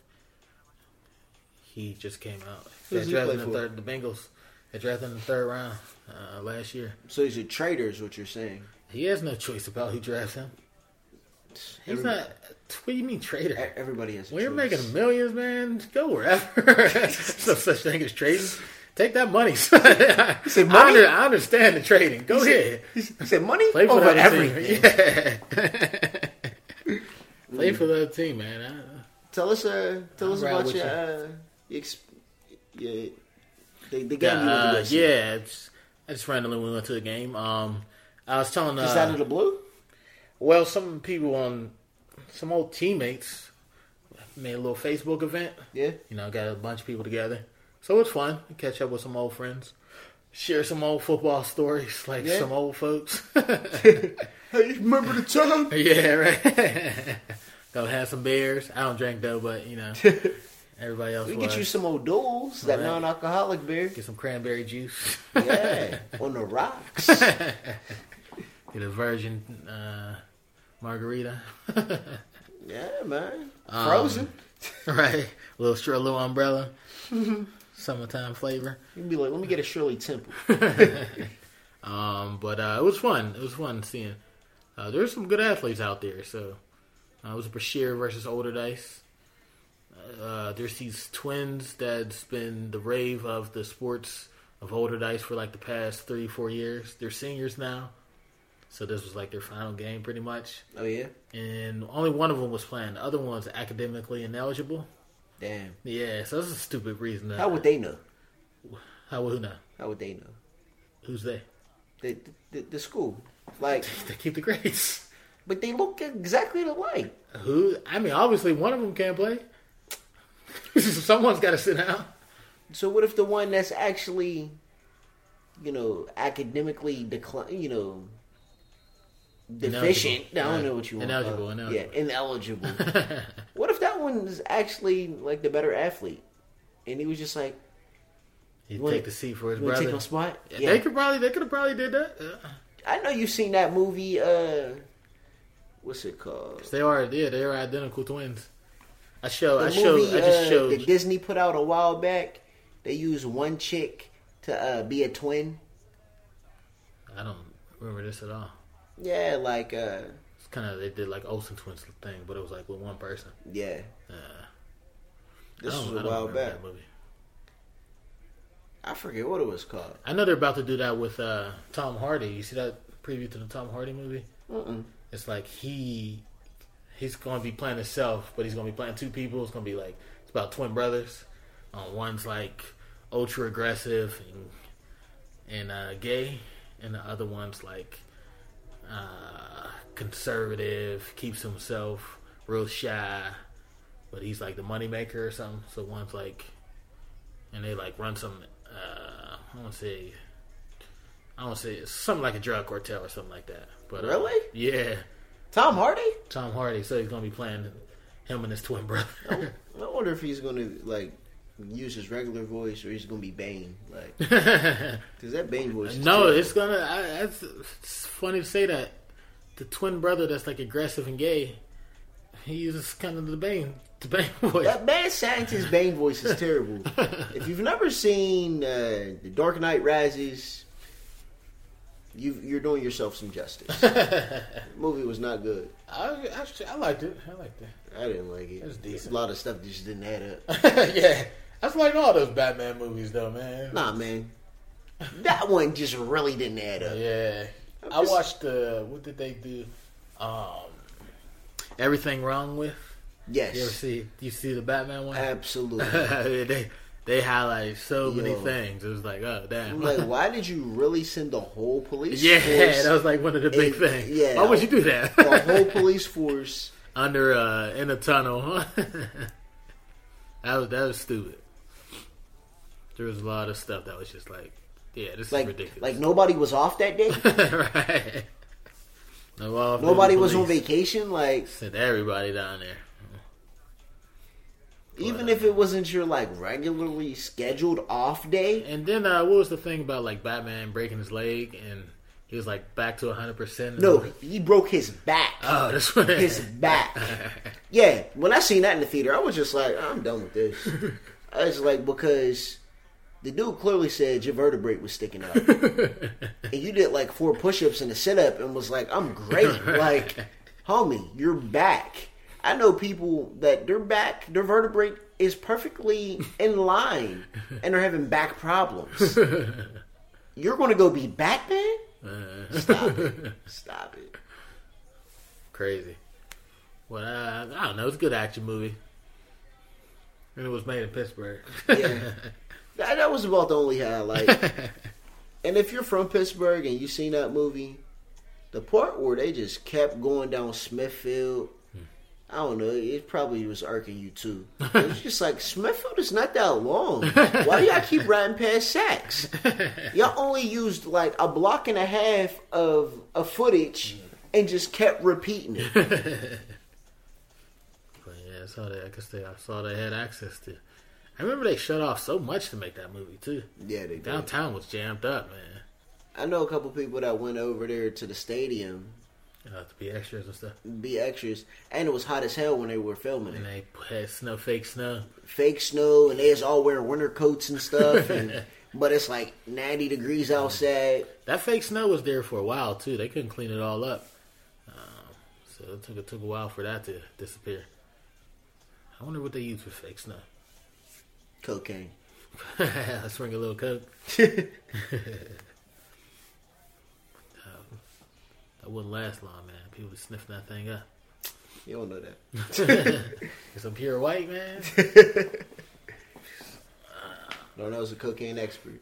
He just came out. He got drafted in the third. The Bengals. They drafted in the third round uh, last year. So he's a traitor, is what you're saying. He has no choice about who drafts him. He's Everybody, not. What do you mean traitor? Everybody has. A when choice. You're making millions, man, go wherever. There's no such thing as trading. Take that money. I, said money? I, under, I understand the trading. Go he ahead. Said, he said money Play for over that everything. Yeah. Play for the team, man. I, tell us, uh, tell I'm us about your, uh, your, your the, the game. Uh, you yeah, it's, I just randomly went to the game. Um, I was telling. Uh, Just out of the blue. Well, some people on, some old teammates made a little Facebook event. Yeah. You know, got a bunch of people together. So it's fun. Catch up with some old friends. Share some old football stories, like yeah. some old folks. Hey, remember the time? Yeah, right. Go have some beers. I don't drink though, but, you know, everybody else We was. Get you some old Doles, that right. non-alcoholic beer. Get some cranberry juice. Yeah, on the rocks. Get a virgin uh, margarita. Yeah, man. Frozen. Um, right. A little, a little umbrella. Summertime flavor. You'd be like, let me get a Shirley Temple. um, but uh, it was fun. It was fun seeing. Uh, there's some good athletes out there. So uh, it was Brashear versus Older Dice. Uh, there's these twins that's been the rave of the sports of Older Dice for like the past three, four years. They're seniors now. So this was like their final game pretty much. Oh, yeah? And only one of them was playing. The other one was academically ineligible. Damn. Yeah, so that's a stupid reason. To, How would they know? How would who know? How would they know? Who's they? The, the, the school. Like they keep the grades. But they look exactly alike. Who? I mean, obviously one of them can't play. Someone's got to sit down. So what if the one that's actually, you know, academically decline, you know, deficient? I don't right. know what you want. Ineligible. Uh, ineligible. Yeah, ineligible. What if that one is actually like the better athlete, and he was just like, He'd You wanna- take the seat for his You wanna brother. take my spot? Yeah, They could probably, they could have probably did that. Yeah. I know you've seen that movie. Uh, what's it called? They are, yeah, they are identical twins. I show, The I show, movie I just uh, showed. that Disney put out a while back. They used one chick to uh, be a twin. I don't remember this at all. Yeah, like uh, It's kind of they did like Olsen twins thing, but it was like with one person. yeah. Uh, This I was don't- a I don't while remember back. that movie. I forget what it was called. I know they're about to do that with uh, Tom Hardy. You see that preview to the Tom Hardy movie? Mm-mm. It's like he he's going to be playing himself, but he's going to be playing two people. It's going to be like it's about twin brothers. Uh, one's like ultra aggressive and and uh, gay, and the other one's like uh, conservative, keeps himself real shy, but he's like the moneymaker or something. So one's like, and they like run some. Uh, I don't want to say. I don't say it's something like a drug cartel or something like that. But uh, Really? yeah, Tom Hardy? Tom Hardy. So he's gonna be playing him and his twin brother. I wonder if he's gonna like use his regular voice or he's gonna be Bane, like because that Bane voice. Is no, terrible. it's gonna. I, it's, it's funny to say that the twin brother that's like aggressive and gay, he uses kind of the Bane, the Bane voice. That mad scientist Bane voice is terrible. If you've never seen uh, The Dark Knight Rises, you you're doing yourself some justice. The movie was not good. I, actually, I liked it. I liked it. I didn't like it. It was decent. A lot of stuff just didn't add up. Yeah, that's like all those Batman movies, though, man. Nah, man, that one just really didn't add up. Yeah, I'm I just- watched. Uh, what did they do? Um, Everything Wrong With. Yes, You ever see? You see the Batman one? absolutely. they they highlight so many Yo. things. It was like, oh damn. I'm like, why did you really send the whole police Yeah, force? that was like one of the big It- things. yeah. Why would you do that? The whole police force. Under uh, in a tunnel. that was that was stupid. There was a lot of stuff that was just like, yeah, this Like, is ridiculous. like nobody was off that day. right. No, off Nobody the was on police. vacation. Like, Sent everybody down there. even if it wasn't your like regularly scheduled off day. And then uh, what was the thing about like Batman breaking his leg and he was like back to one hundred percent? No, he broke his back. Oh, that's what His back. Yeah, when I seen that in the theater, I was just like, I'm done with this. I was like, because the dude clearly said your vertebrae was sticking out. And you did like four push-ups and a sit-up and was like, I'm great. Like, homie, you're back. I know people that their back, their vertebrae is perfectly in line and they're having back problems. You're going to go be Batman? Stop it. Stop it. Crazy. Well, uh, I don't know. It's a good action movie. And it was made in Pittsburgh. Yeah. That, that was about the only highlight. And if you're from Pittsburgh and you seen that movie, the part where they just kept going down Smithfield, I don't know, it probably was irking you too. It was just like, Smithfield is not that long. Why do y'all keep riding past Saks? Y'all only used like a block and a half of, of footage and just kept repeating it. But yeah, I saw that. I guess they, I saw they had access to. I remember they shut off so much to make that movie too. Yeah, they did. Downtown was jammed up, man. I know a couple people that went over there to the stadium, Uh, to be extras and stuff. be extras, and it was hot as hell when they were filming And it. they had snow, fake snow. Fake snow, and they was all wearing winter coats and stuff, and but it's like ninety degrees outside. That fake snow was there for a while too. They couldn't clean it all up, um, so it took it took a while for that to disappear. I wonder what they used for fake snow. Cocaine. Let's bring a little coke. um, that wouldn't last long, man. People would sniff that thing up. You don't know that. It's some pure white, man. No, that was a cocaine expert.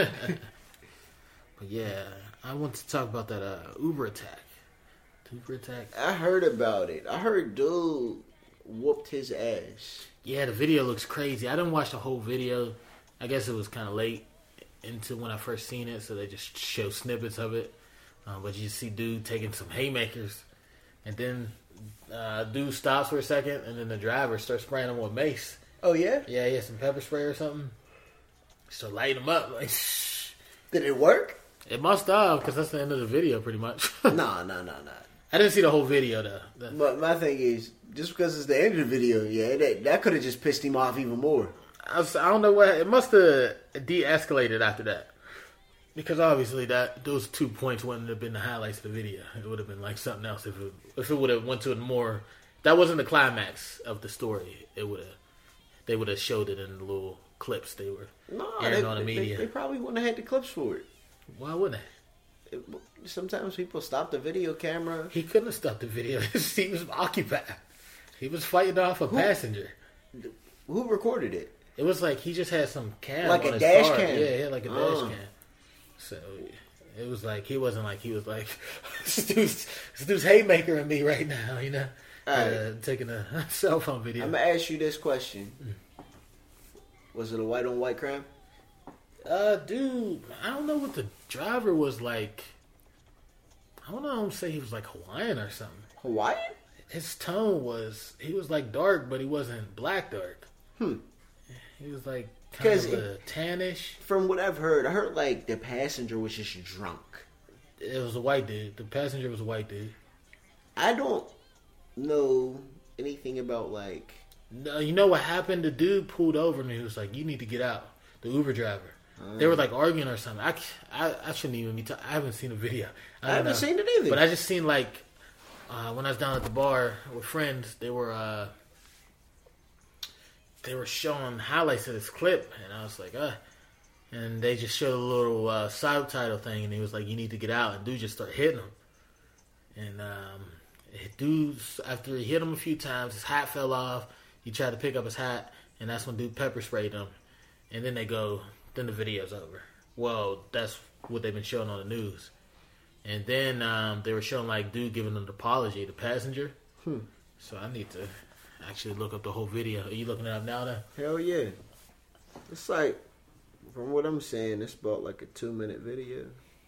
But yeah, I want to talk about that uh, Uber attack. Uber attack. I heard about it. I heard dude whooped his ass. Yeah, the video looks crazy. I didn't watch the whole video. I guess it was kind of late into when I first seen it, so they just show snippets of it. Uh, but you see dude taking some haymakers, and then uh, dude stops for a second, and then the driver starts spraying him with mace. Oh yeah? Yeah, he had some pepper spray or something. So light him up. Like, Did it work? it must have, because that's the end of the video, pretty much. Nah, nah, nah, nah. I didn't see the whole video, though. The- But my thing is, just because it's the end of the video, yeah, that, that could have just pissed him off even more. I, was, I don't know what... It must have de-escalated after that. Because obviously that those two points wouldn't have been the highlights of the video. It would have been like something else if it, if it would have went to a more... That wasn't the climax of the story. It would have... They would have showed it in the little clips they were No, airing they, on the they, media. They, they probably wouldn't have had the clips for it. Why wouldn't they? It- Sometimes people stop the video camera. He couldn't have stopped the video. He was occupied. He was fighting off a passenger. Who recorded it? It was like he just had some cam, Like on a his dash car. cam? Yeah, he had like a dash Oh. cam. So it was like he wasn't like he was like this dude's, this dude's haymaker in me right now, you know, uh, Alright. taking a cell phone video. I'm gonna ask you this question: Was it a white on white crime? Uh, dude, I don't know what the driver was like. I don't know. I don't say he was like Hawaiian or something. Hawaiian? His tone was he was like dark, but he wasn't black dark. Hmm. He was like kind 'Cause of a tannish. From what I've heard, I heard like the passenger was just drunk. It was a white dude. The passenger was a white dude. I don't know anything about like. No, you know what happened? The dude pulled over and he was like, "You need to get out." The Uber driver. They were like arguing or something. I, I, I shouldn't even be. T- I haven't seen a video. I don't haven't know. seen it either. But I just seen like uh, when I was down at the bar with friends, they were uh, they were showing highlights of this clip, and I was like, uh, and they just showed a little uh, subtitle thing, and he was like, "You need to get out," and dude just started hitting him, and um, dude after he hit him a few times, his hat fell off. He tried to pick up his hat, and that's when dude pepper sprayed him, and then they go. Then the video's over. Well, that's what they've been showing on the news. And then um, they were showing like dude giving an apology to passenger. Hmm. So I need to actually look up the whole video. Are you looking it up now then? Hell yeah! It's like, from what I'm saying, it's about like a two minute video.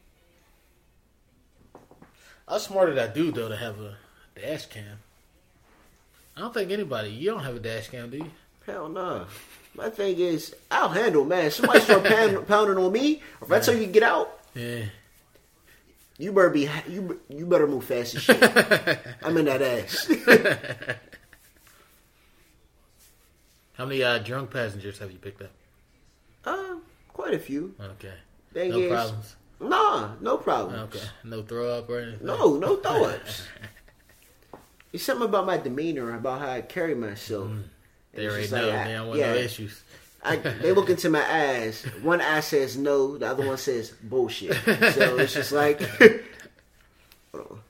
How smart of that dude though to have a dash cam. I don't think anybody. You don't have a dash cam, do you? Hell nah. My thing is, I'll handle, man. Somebody start pound, pounding on me, or if I tell you to get out, Yeah. you better be you. You better move fast as shit. I'm in that ass. How many uh, drunk passengers have you picked up? uh, quite a few. Okay. Thing No is, problems. Nah, no problem. Okay. No throw up or anything. No, no throw ups. It's something about my demeanor, about how I carry myself. They It's already just know. like, I- They don't want yeah. no issues. I, they look into my eyes. One eye says no, the other one says bullshit. So it's just like. Hold on.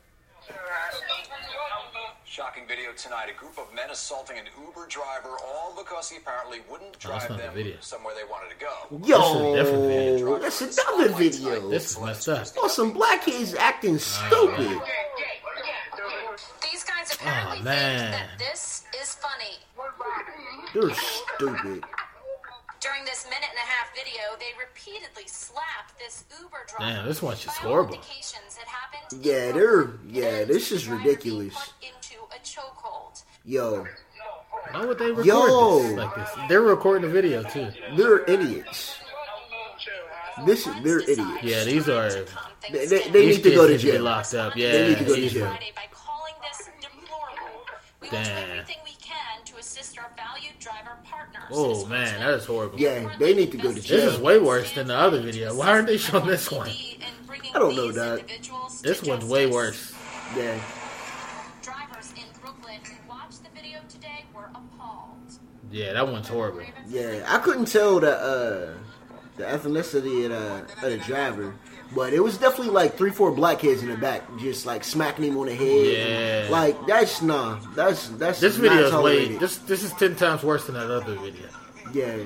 Shocking video tonight. A group of men assaulting an Uber driver, all because he apparently wouldn't Oh, that's drive not the them video. somewhere they wanted to go. Yo, This is a different video. that's another video. This is messed up. Oh, some black kids acting stupid. These guys apparently Oh, man. think that this is funny. They're stupid. During this minute and a half video, they repeatedly slapped this Uber driver. Damn, this one's just By all horrible. indications, it happened Yeah, in they're Brooklyn, yeah, and this is the driver ridiculous. being put into a chokehold. Yo, Why would they record Yo. this like this? They're recording the video too. they're idiots. This is they're idiots. Yeah, these are. They, they, they These need to go to kids need be jail. locked up. Yeah, They need to go to these jail. are- Friday by calling this deplorable. We will do Damn. everything we can to assist our valued driver partners. Oh man, that is horrible. Yeah, they need to go to This jail. is way worse than the other video. Why aren't they showing this one? I don't know, Dad. This one's way worse. Yeah, Drivers in Brooklyn who watched the video today were appalled. Yeah, that one's horrible. yeah. I couldn't tell the uh, the ethnicity of the, of the driver, but it was definitely like three, four black kids in the back, just like smacking him on the head. Yeah. Like that's nah. That's that's This not video is way. tolerated. This this is ten times worse than that other video. Yeah.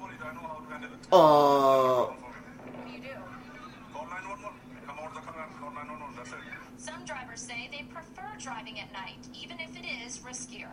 Uh, Some drivers say they prefer driving at night, even if it is riskier.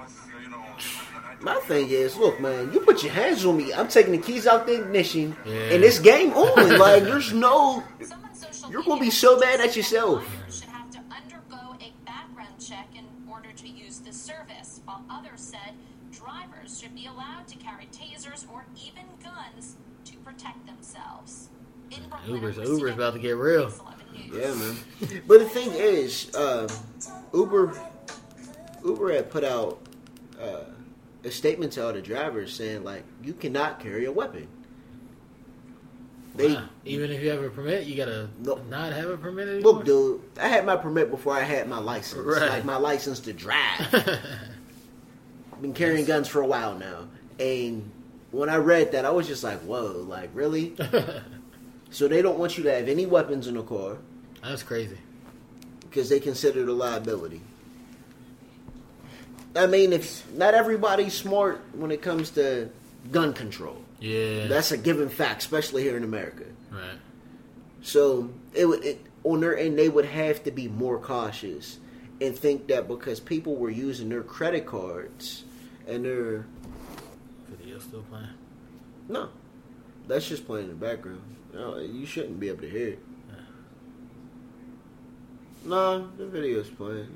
my thing is, look, man, you put your hands on me, I'm taking the keys out the ignition, Yeah. and this game on. Like, there's no. Some on social You're gonna media be so say mad at yourself. drivers should have to undergo a background check in order to use the service, while others said drivers should be allowed to carry tasers or even guns to protect themselves. In Uber's Uber's about to get real. Yeah, man. But the thing is, uh, Uber, Uber had put out uh, a statement to all the drivers saying like, you cannot carry a weapon. They, Wow. Even if you have a permit, you gotta No. not have a permit anymore. look, dude, I had my permit before I had my license, Right. like my license to drive. I've been carrying guns for a while now, and when I read that, I was just like, whoa, like really? So they don't want you to have any weapons in the car That's crazy. because they consider it a liability. I mean, if not everybody's smart when it comes to gun control. Yeah. That's a given fact, especially here in America. right. So it would it, on their end, they would have to be more cautious and think that because people were using their credit cards and their Video still playing. no, that's just playing in the background. No, you shouldn't be able to hear it. No, the video's playing.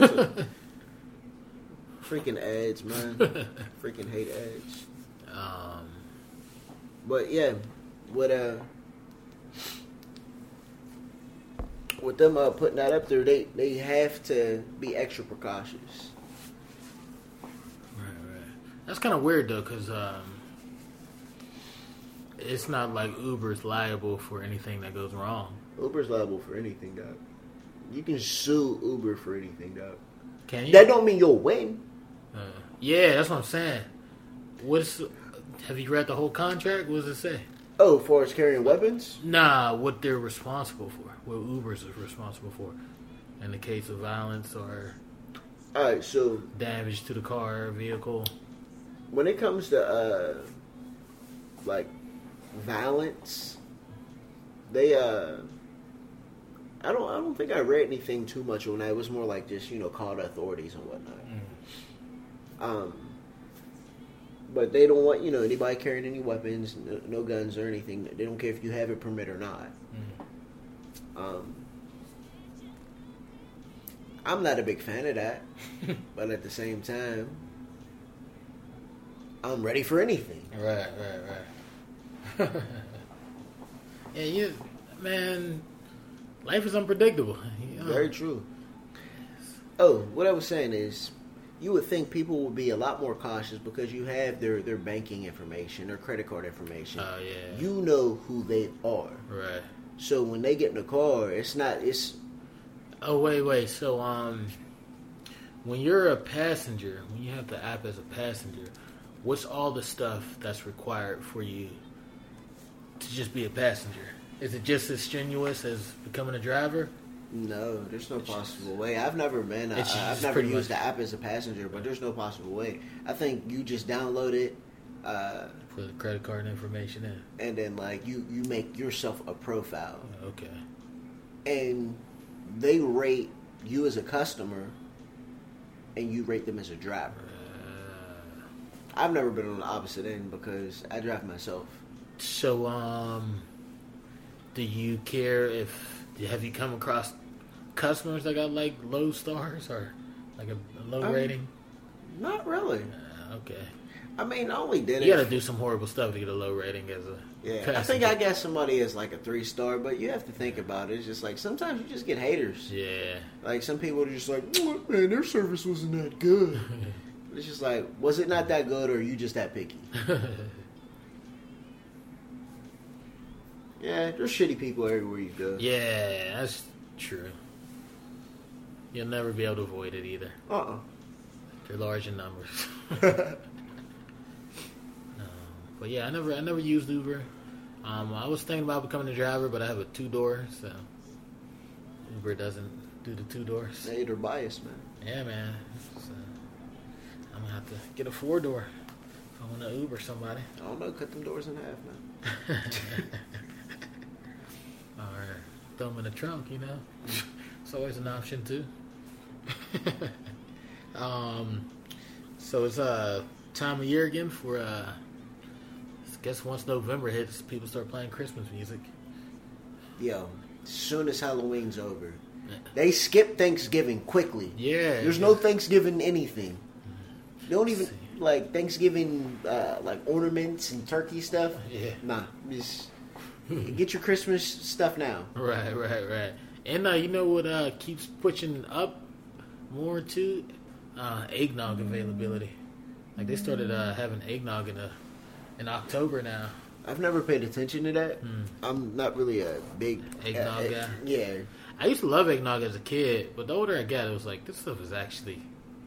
Freaking ads, man. Freaking hate ads. Um. But yeah, with uh, with them uh, putting that up there, they they have to be extra precautious. Right, right. That's kind of weird though, because um, it's not like Uber's liable for anything that goes wrong. Uber's liable for anything, dog. You can sue Uber for anything, dog. Can you? That don't mean you'll win. Uh, yeah, that's what I'm saying. What's have you read the whole contract? What does it say? Oh, as far as carrying weapons? Nah, what they're responsible for. What Uber's is responsible for in the case of violence or All right, so damage to the car or vehicle. when it comes to uh, like violence, they uh, I don't I don't think I read anything too much on that. It was more like just you know call the authorities and whatnot. Um, but they don't want you know anybody carrying any weapons, no, no guns or anything. They don't care if you have a permit or not. Um, I'm not a big fan of that, but at the same time, I'm ready for anything. Right, right, right. Yeah, you, man, life is unpredictable. You know? Very true. Oh, what I was saying is, you would think people would be a lot more cautious because you have their, their banking information, their credit card information. Oh, yeah. You know who they are. Right. So when they get in the car, it's not, it's, Oh, wait, wait. So, um, when you're a passenger, when you have the app as a passenger, what's all the stuff that's required for you to just be a passenger? Is it just as strenuous as becoming a driver? no, there's no possible way. I've never been, It's I, I've just never pretty used much- the app as a passenger, but there's no possible way. I think you just download it, uh, Put the credit card information in. and then like you, you make yourself a profile. Okay. And they rate you as a customer and you rate them as a driver. I've never been on the opposite end because I drive myself. So, um, do you care if, have you come across customers that got like low stars or like a, a low Um, rating? Not really. Uh, okay. I mean, I only did You it. gotta do some horrible stuff to get a low rating as a Yeah, passenger. I think I got somebody as like a three star, but you have to think about it. It's just like sometimes you just get haters. Yeah. Like some people are just like, "Mm, man, their service wasn't that good. It's just like, was it not that good or are you just that picky? Yeah, there's shitty people everywhere you go. Yeah, that's true. You'll never be able to avoid it either. Uh-uh. They're large in numbers. No, but yeah, I never, I never used Uber. Um, I was thinking about becoming a driver, but I have a two door, so Uber doesn't do the two doors. Hey, they're biased, man. Yeah, man. So I'm gonna have to get a four door if I want to Uber somebody. I don't know, cut them doors in half, man. Or throw them in the trunk, you know. It's always an option too. um, so it's uh time of year again for uh. I guess once November hits, people start playing Christmas music. Yo, as soon as Halloween's over, they skip Thanksgiving quickly. Yeah, There's yeah. no Thanksgiving anything. They don't even. like Thanksgiving, uh, like ornaments and turkey stuff. Yeah. Nah, just get your Christmas stuff now. Right, right, right. And uh, you know what uh, keeps pushing up more too? Uh, eggnog availability. Like they started uh, having eggnog in a, in October now. I've never paid attention to that. Hmm. I'm not really a big Eggnog uh, guy? Yeah. I used to love eggnog as a kid, but the older I got, it was like this stuff is actually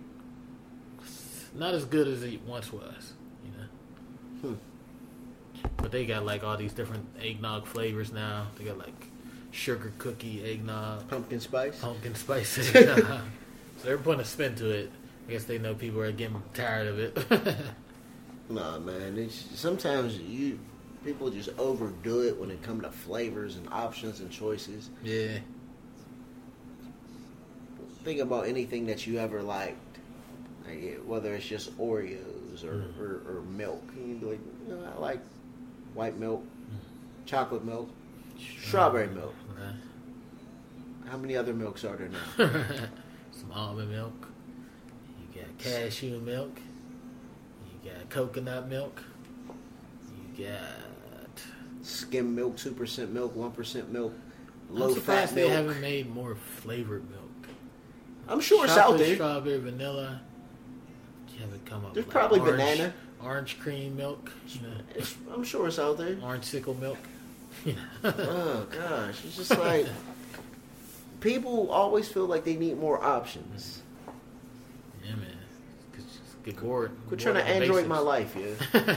not as good as it once was. You know. Hmm. But they got like all these different eggnog flavors now. They got like sugar cookie eggnog, Pumpkin spice. pumpkin spice eggnog. So they're putting a spin to it. I guess they know people are getting tired of it. Nah, man. It's, sometimes you people just overdo it when it comes to flavors and options and choices. Yeah. Think about anything that you ever liked, like, whether it's just Oreos or, Mm. or, or milk. And you'd be like, no, I like white milk, chocolate milk, strawberry milk. Right. How many other milks are there now? Some almond milk. You got cashew milk. You got coconut milk. You got. Skim milk, two percent milk, one percent milk, low I'm fat surprised they milk. haven't made more flavored milk. I'm sure it's out Chocolate, there. Strawberry, vanilla. You haven't come up There's with probably orange, banana. Orange cream milk. You know, It's, I'm sure it's out there. orange sickle milk. You know. Oh gosh, it's just like people always feel like they need more options. Yeah, man. Cause just get bored. Quit bored trying to of the Android basics. my life, yeah.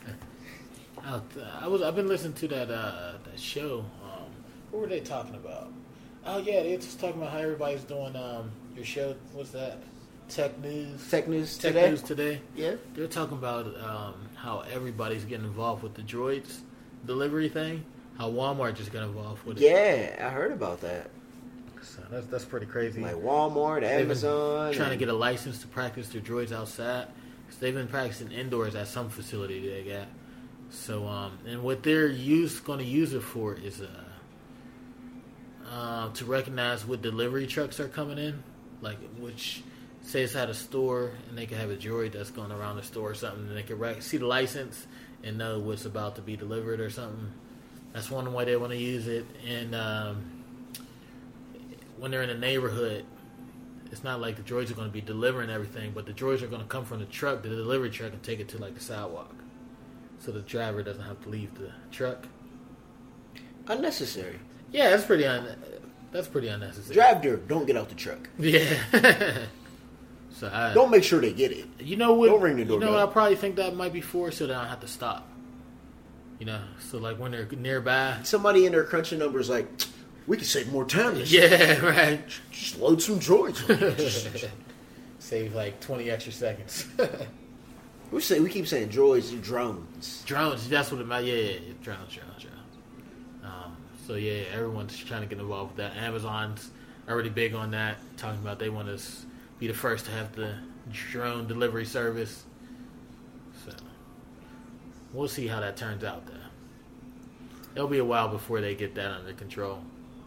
I, I was. I've been listening to that uh, that show. Um, what were they talking about? Oh yeah, they were just talking about how everybody's doing um, your show. What's that? Tech news. Tech news Tech today. news today. Yeah. They're talking about um, how everybody's getting involved with the droids delivery thing. How Walmart just got involved with it. Yeah, I heard about that. So that's that's pretty crazy. Like Walmart, They've been Amazon. trying to and- get a license to practice their droids outside. Cause they've been practicing indoors at some facility they got. So, um, and what they're use going to use it for is uh, uh, to recognize what delivery trucks are coming in, like which say it's at a store, and they can have a droid that's going around the store or something, and they can rec- see the license and know what's about to be delivered or something. That's one way they want to use it. And um, when they're in a neighborhood, it's not like the droids are going to be delivering everything, but the droids are going to come from the truck, the delivery truck, and take it to like the sidewalk. So the driver doesn't have to leave the truck. Unnecessary. Yeah, that's pretty un- that's pretty unnecessary. Drive there. Don't get out the truck. Yeah. So I Don't make sure they get it. You know what? Don't ring the You know doorbell. what I probably think that might be for, so they don't have to stop. You know, so like when they're nearby. Somebody in there crunching numbers like, we can save more time. This Yeah, right. Just load some droids. Just- Save like twenty extra seconds. we say we keep saying droids, they're drones. Drones, that's what it might. Yeah, yeah, yeah. drones, drones, drones. Um, so yeah, everyone's trying to get involved with that. Amazon's already big on that, talking about they want to be the first to have the drone delivery service. So we'll see how that turns out. Though it'll be a while before they get that under control.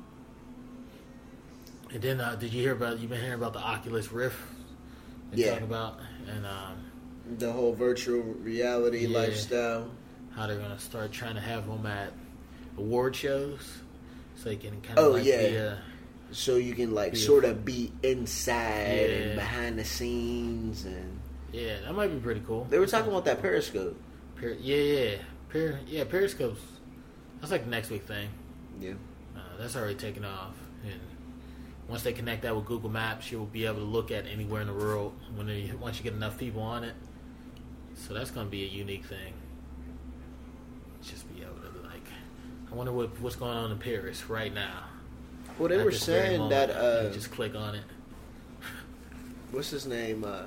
And then, uh, did you hear about? You've been hearing about the Oculus Rift? They Yeah. talk about and. Um, The whole virtual reality Yeah. lifestyle. how they're going to start trying to have them at award shows so they can kind of Oh, like yeah. be a, So you can like Yeah. sort of be inside Yeah. and behind the scenes, and yeah, that might be pretty cool. they were talking about that Periscope. Per- yeah, yeah, per- yeah, Periscope's that's like the next big thing. Yeah. Uh, that's already taken off, and once they connect that with Google Maps, you'll be able to look at anywhere in the world when they, once you get enough people on it. So that's going to be a unique thing. Just be able to like, I wonder what what's going on in Paris right now. Well, they At were this very saying moment. that uh, You just click on it. what's his name? Uh,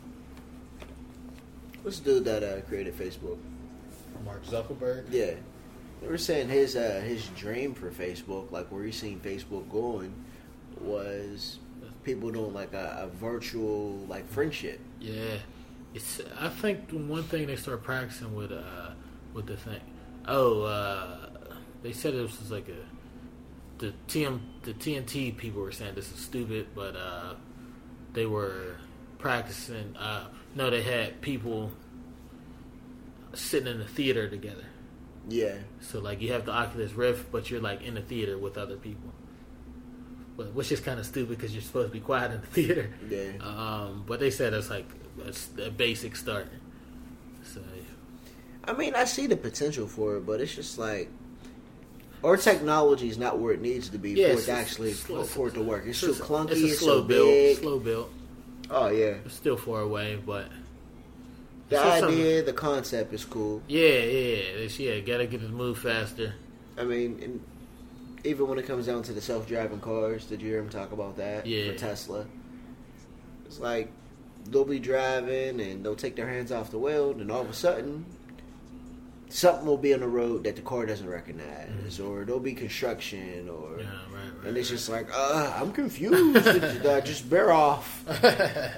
what's the dude that uh, created Facebook? Mark Zuckerberg. Yeah, they were saying his uh, his dream for Facebook, like where he's seen Facebook going, was people doing like a, a virtual like friendship. Yeah, it's. I think the one thing they start practicing with uh with the thing. Oh, uh, they said it was like a the T M the T N T people were saying this is stupid, but uh, they were practicing. Uh, no, they had people sitting in the theater together. Yeah. So like you have the Oculus Rift, but you're like in the theater with other people. But which is kind of stupid because you're supposed to be quiet in the theater. Yeah. Um, but they said it's like a, a basic start. So. I mean, I see the potential for it, but it's just like our technology is not where it needs to be Yeah, for it it's- to actually it's slow. for it to work. It's, It's too a- clunky. It's a It's slow so build. big. Slow build. Oh yeah. It's still far away, but The it's just idea, something- the concept is cool. Yeah, yeah, it's, yeah. Gotta get it move faster. I mean, and even when it comes down to the self-driving cars, did you hear him talk about that? Yeah. For Tesla, it's like they'll be driving and they'll take their hands off the wheel, and all of a sudden, something will be on the road that the car doesn't recognize, mm-hmm. or there'll be construction, or Yeah, right, right. and it's just like, uh, I'm confused. uh, just bear off. But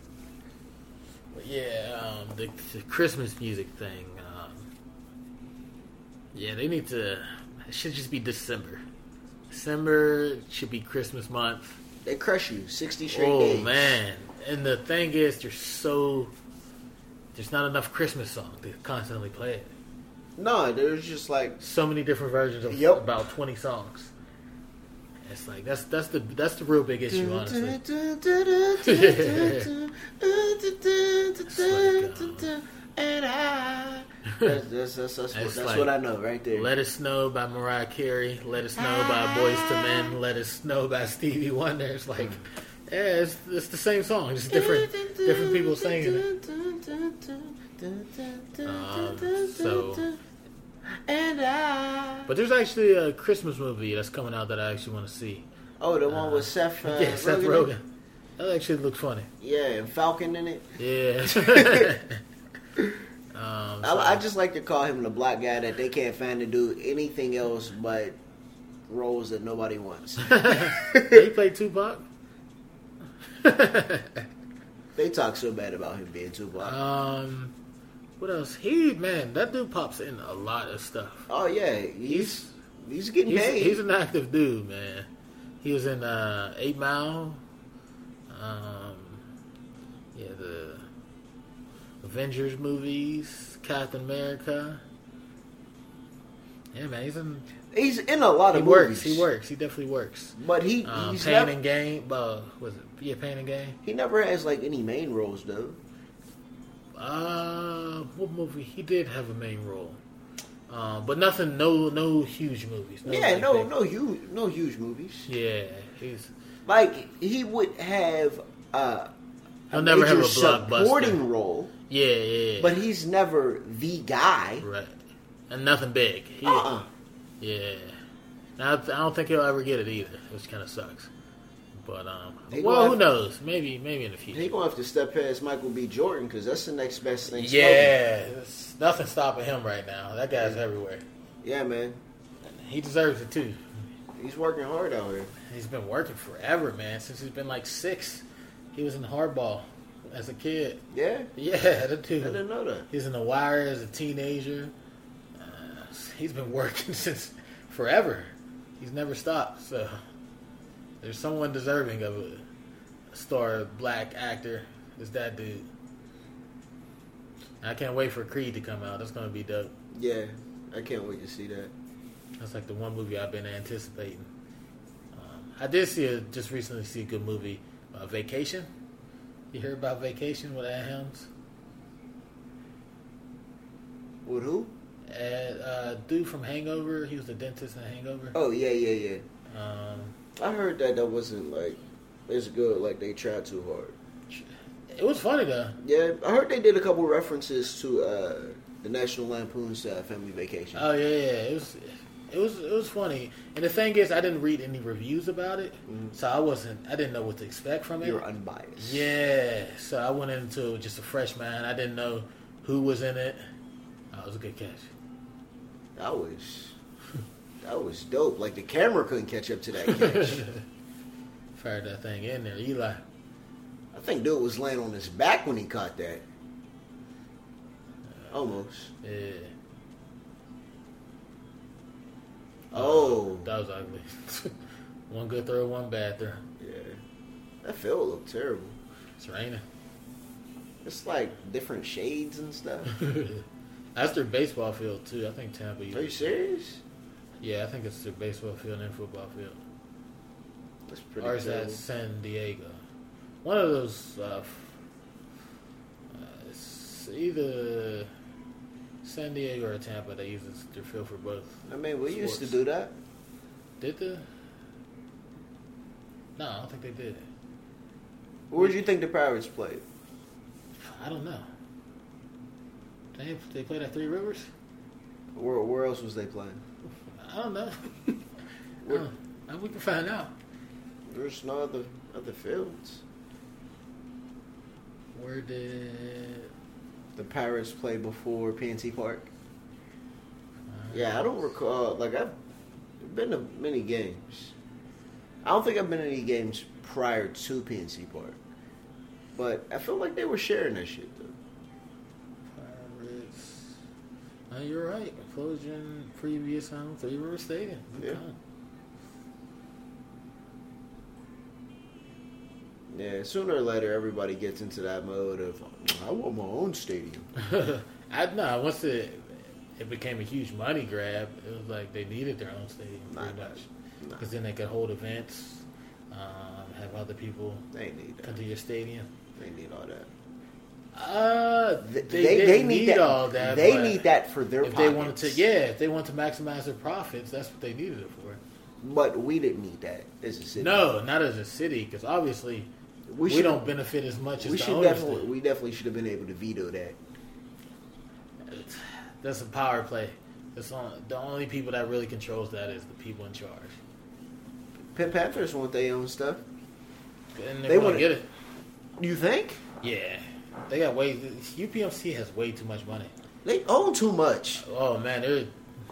yeah, um, the, the Christmas music thing. Um, yeah, they need to. It should just be December. December should be Christmas month. They crush you sixty straight Oh days. man! And the thing is, there's so there's not enough Christmas songs to constantly play it. No, there's just like So many different versions of Yep. about twenty songs. It's like that's that's the that's the real big issue, honestly. And I. That's, that's, that's, that's, what, It's that's like, what I know right there. Let It Snow by Mariah Carey. Let It Snow by Boyz two Men. Let It Snow by Stevie Wonder. It's like, yeah, it's, it's the same song, just different different people singing it. Um, so, And I. but there's actually a Christmas movie that's coming out that I actually want to see. Oh, the one with Seth. Uh, yeah, Seth Rogen? Rogen. That actually looks funny. Yeah, and Falcon in it. Yeah. um, so, I, I just like to call him the black guy that they can't find to do anything else but roles that nobody wants. he played Tupac. They talk so bad about him being Tupac. Um, what else? He man, that dude pops in a lot of stuff. Oh yeah, he's he's getting He's, paid. he's an active dude, man. He was in uh, Eight Mile. Um, yeah, the Avengers movies, Captain America. Yeah, man, he's in. He's in a lot He of works. movies. He works. He definitely works. But he Um, he's Pain never, and Gain. Uh, was it? Yeah, Pain and Gain. he never has like any main roles though. Uh, what movie? He did have a main role, uh, but nothing. No, no huge movies. No, yeah, like, no, big- no huge, no huge movies. Yeah, he's. Like he would have uh, He'll a never have major a blockbuster. supporting role, Yeah, yeah, yeah. but he's never the guy. right, and nothing big. He, Uh-uh. Yeah, now, I don't think he'll ever get it either, which kind of sucks. But um, He well, gonna who have- knows? Maybe, maybe in the future. He gonna have to step past Michael B. Jordan because that's the next best thing. Yeah, there's nothing stopping him right now. That guy's everywhere. smoking. Yeah, man, He deserves it too. he's working hard out here. He's been working forever, man. Since he's been like six, he was in hardball as a kid. Yeah, Yeah, that I dude. didn't know that. He was in The Wire as a teenager. Uh, he's been working since forever. He's never stopped. So there's someone deserving of a star black actor. It's that dude. I can't wait for Creed to come out. That's gonna be dope. Yeah, I can't wait to see that. That's like the one movie I've been anticipating. Um, I did see a just recently see a good movie, uh, Vacation. You heard about Vacation with Ed Helms? With who? Ed, uh, dude from Hangover. He was the dentist in Hangover. Oh yeah, yeah, yeah. Um, I heard that that wasn't like as good. Like they tried too hard. it was funny though. Yeah, I heard they did a couple references to uh, the National Lampoon's uh, Family Vacation. Oh yeah, yeah. It was, it was, it was funny. And the thing is, I didn't read any reviews about it, Mhm. so I wasn't. I didn't know what to expect from it. You're unbiased. Yeah, so I went into it just a fresh mind. I didn't know who was in it. Oh, it was a good catch. That was that was dope. Like the camera couldn't catch up to that catch. Fired that thing in there, Eli. I think dude was laying on his back when he caught that. Almost. Yeah. Oh. That was ugly. One good throw, one bad throw. Yeah. That field looked terrible. It's raining. It's like different shades and stuff. That's their baseball field too. I think Tampa. Are you uses- serious? Yeah, I think it's their baseball field and football field. That's pretty Or is cool. that San Diego? One of those. Uh, f- uh, it's either San Diego or Tampa that uses their field for both. I mean, we used to sports. do that. Did they? No, I don't think they did. Where do you think the Pirates played? I don't know. They they played at Three Rivers. Where, where else was they playing? I don't know. Uh, we can find out. There's no other other fields. Where did The Pirates play before P N C Park. Yeah, I don't recall. Like, I've been to many games. I don't think I've been to any games prior to P N C Park. But I feel like they were sharing that shit, though. Pirates? No, you're right. Closing previous home Three River Stadium. Good Yeah. time. Yeah, sooner or later, everybody gets into that mode of, I want my own stadium. I know. Once it it became a huge money grab, it was like they needed their own stadium pretty Nah, much, nah. because then they could hold events, um, have other people They need come that. to your stadium. They need all that. Uh, They, they, they, didn't need, need that. all that. They but need that for their if pockets. they wanted to, yeah, if they want to maximize their profits, that's what they needed it for. But we didn't need that as a city. No, not as a city, because obviously we, should- don't benefit as much as We the should owners definitely. do. We definitely should have been able to veto that. That's a power play. That's on, the only people that really controls that is the people in charge. Pit Panthers want their own stuff. And They they wanna- want to get it. You think? Yeah, they got way. U P M C has way too much money. They own too much. Oh man, they're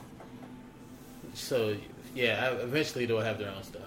so yeah. Eventually, they'll have their own stuff.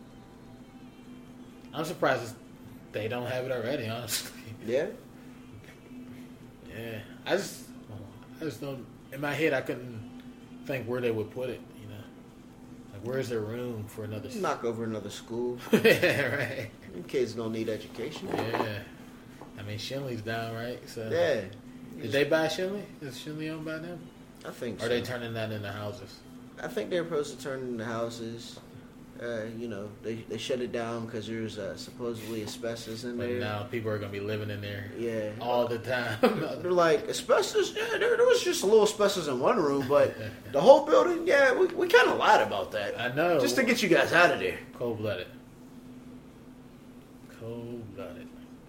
I'm surprised they don't have it already. Honestly, Yeah. yeah. I just, I just don't. In my head, I couldn't think where they would put it. You know, like where's there room for another? Knock over another school. Yeah, right. Them kids don't need education. Yeah. I mean, Shinley's down, right? So Yeah. did they buy Shinley? Is Shinley owned by them? I think Or so. are they turning that into houses? I think they're supposed to turn into houses. Uh, you know, they they shut it down because there's uh, supposedly asbestos in But there. now people are going to be living in there Yeah. all the time. They're like, asbestos? Yeah, there, there was just a little asbestos in one room, but the whole building, yeah, we, we kind of lied about that. I know. Just to get you guys out of there. Cold-blooded. Cold-blooded.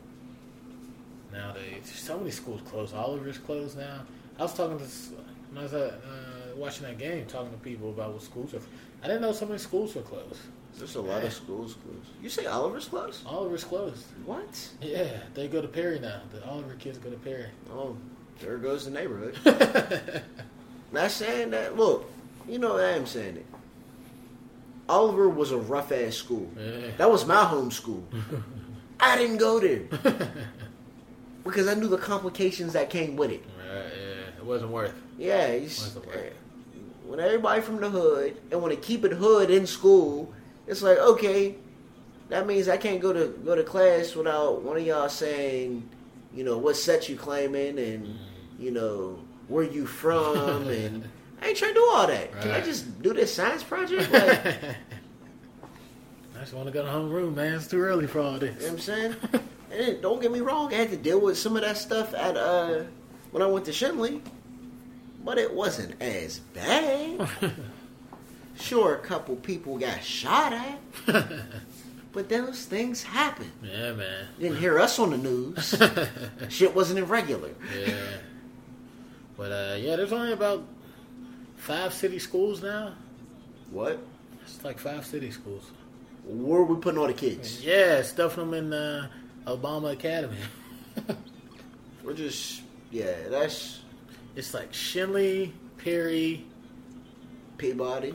Nowadays, so many schools closed. Oliver's closed now. I was talking to, when I was uh, watching that game, talking to people about what schools are. I didn't know so many schools were closed. There's a lot of schools closed. You say Oliver's closed? Oliver's closed. What? Yeah, they go to Perry now. The Oliver kids go to Perry. Oh, there goes the neighborhood. Not saying that. Look, you know I am saying it. Oliver was a rough ass school. Yeah. That was my home school. I didn't go there because I knew the complications that came with it. Right, yeah, it wasn't worth. Yeah, it's, Wasn't worth it. when everybody from the hood and want to keep it hood in school, it's like, okay, that means I can't go to go to class without one of y'all saying, you know, what set you claiming and you know where you from, and I ain't trying to do all that. Can I Right. just do this science project? Like, you I just want to go to homeroom, man. It's too early for all know this. what I'm saying? And then, don't get me wrong, I had to deal with some of that stuff at uh when I went to Shinley, but it wasn't as bad. Sure, a couple people got shot at, but those things happen. Yeah, man. Didn't hear us on the news. Shit wasn't irregular. Yeah. But, uh, yeah, there's only about five city schools now. What? It's like five city schools. Where are we putting all the kids? Yeah, stuffing them in uh, Obama Academy. We're just, yeah, that's It's like Shinley, Perry. Peabody.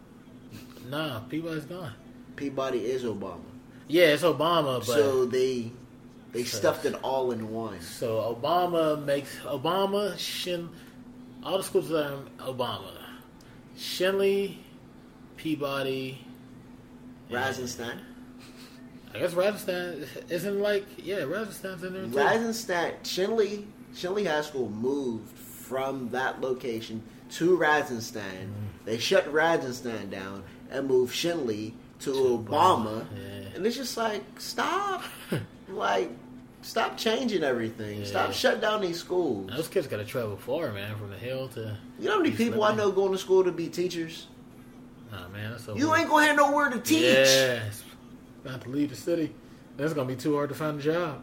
Nah, Peabody's gone. Peabody is Obama. Yeah, it's Obama, but So they they stuffed it all in one. so Obama makes Obama, Shin, all the schools that are Obama, Shinley, Peabody. Rosenstein. I guess Rajasthan isn't like yeah, Rajasthan's in there too. Rajasthan, Shinley, Shinley High School moved from that location to Rajasthan. Mm. They shut Rajasthan down and moved Shinley to, to Obama. Obama. Yeah. And it's just like, stop. like, stop changing everything. Yeah. Stop shutting down these schools. Those kids got to travel far, man, from the hill to... You know how many people I know going to school to be teachers? Nah, man, that's so You weird. ain't going to have nowhere to teach. Yeah. Got to leave the city. That's going to be too hard to find a job.